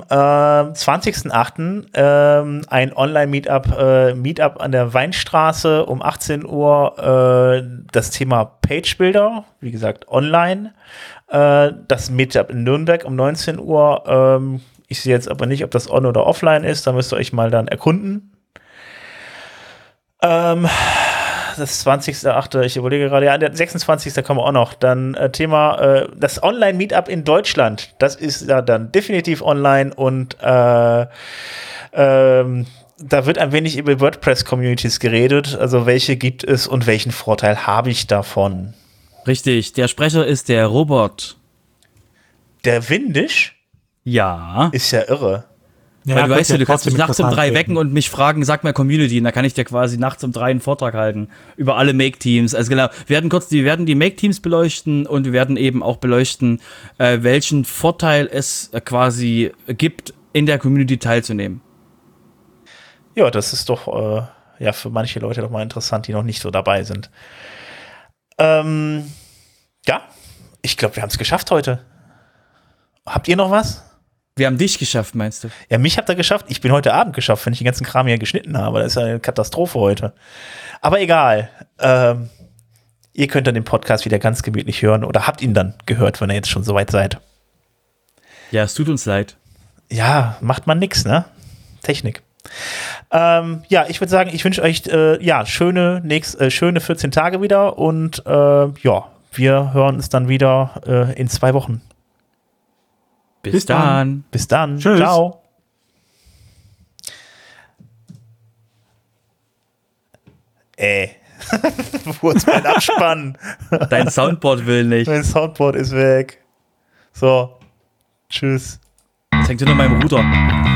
20.8. Ein Online-Meetup an der Weinstraße um 18 Uhr. Das Thema Page-Builder, wie gesagt, online. Das Meetup in Nürnberg um 19 Uhr. Ich sehe jetzt aber nicht, ob das on oder offline ist. Da müsst ihr euch mal dann erkunden. Das 20.8., ich überlege gerade, ja, der 26. Da kommen wir auch noch. Dann Thema, das Online-Meetup in Deutschland. Das ist ja dann definitiv online und da wird ein wenig über WordPress-Communities geredet. Also welche gibt es und welchen Vorteil habe ich davon? Richtig, der Sprecher ist der Robert. Der Windisch Ja. ist ja irre. Ja, Weil du gut, weißt ja, der du kannst mich trotzdem nachts um 3 interessant wecken werden. und mich fragen, sag mal Community, und da kann ich dir quasi nachts um 3 einen Vortrag halten über alle Make-Teams. Also genau, wir werden die Make-Teams beleuchten und wir werden eben auch beleuchten, welchen Vorteil es quasi gibt, in der Community teilzunehmen. Ja, das ist doch ja für manche Leute doch mal interessant, die noch nicht so dabei sind. Ja, ich glaube, wir haben es geschafft heute. Habt ihr noch was? Wir haben dich geschafft, meinst du? Ja, mich habt ihr geschafft. Ich bin heute Abend geschafft, wenn ich den ganzen Kram hier geschnitten habe. Das ist eine Katastrophe heute. Aber egal. Ihr könnt dann den Podcast wieder ganz gemütlich hören oder habt ihn dann gehört, wenn ihr jetzt schon soweit seid. Ja, es tut uns leid. Ja, macht man nix, ne? Technik. Ja, ich würde sagen, ich wünsche euch schöne 14 Tage wieder und ja, wir hören uns dann wieder in 2 Wochen. Bis dann. Bis dann. Tschüss. Ciao. Wo ist mein Abspann? Dein Soundboard will nicht. Mein Soundboard ist weg. So. Tschüss. Das hängt hinter meinem Router.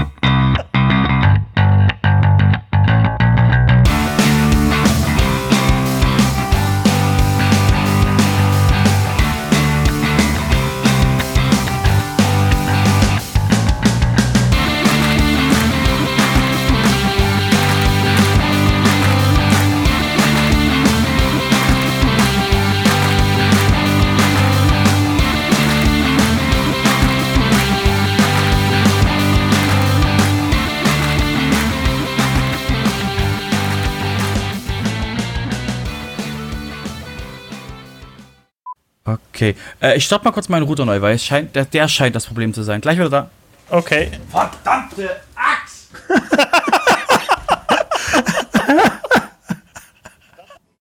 Okay, ich starte mal kurz meinen Router neu, weil der scheint das Problem zu sein. Gleich wieder da. Okay. Verdammte Axt!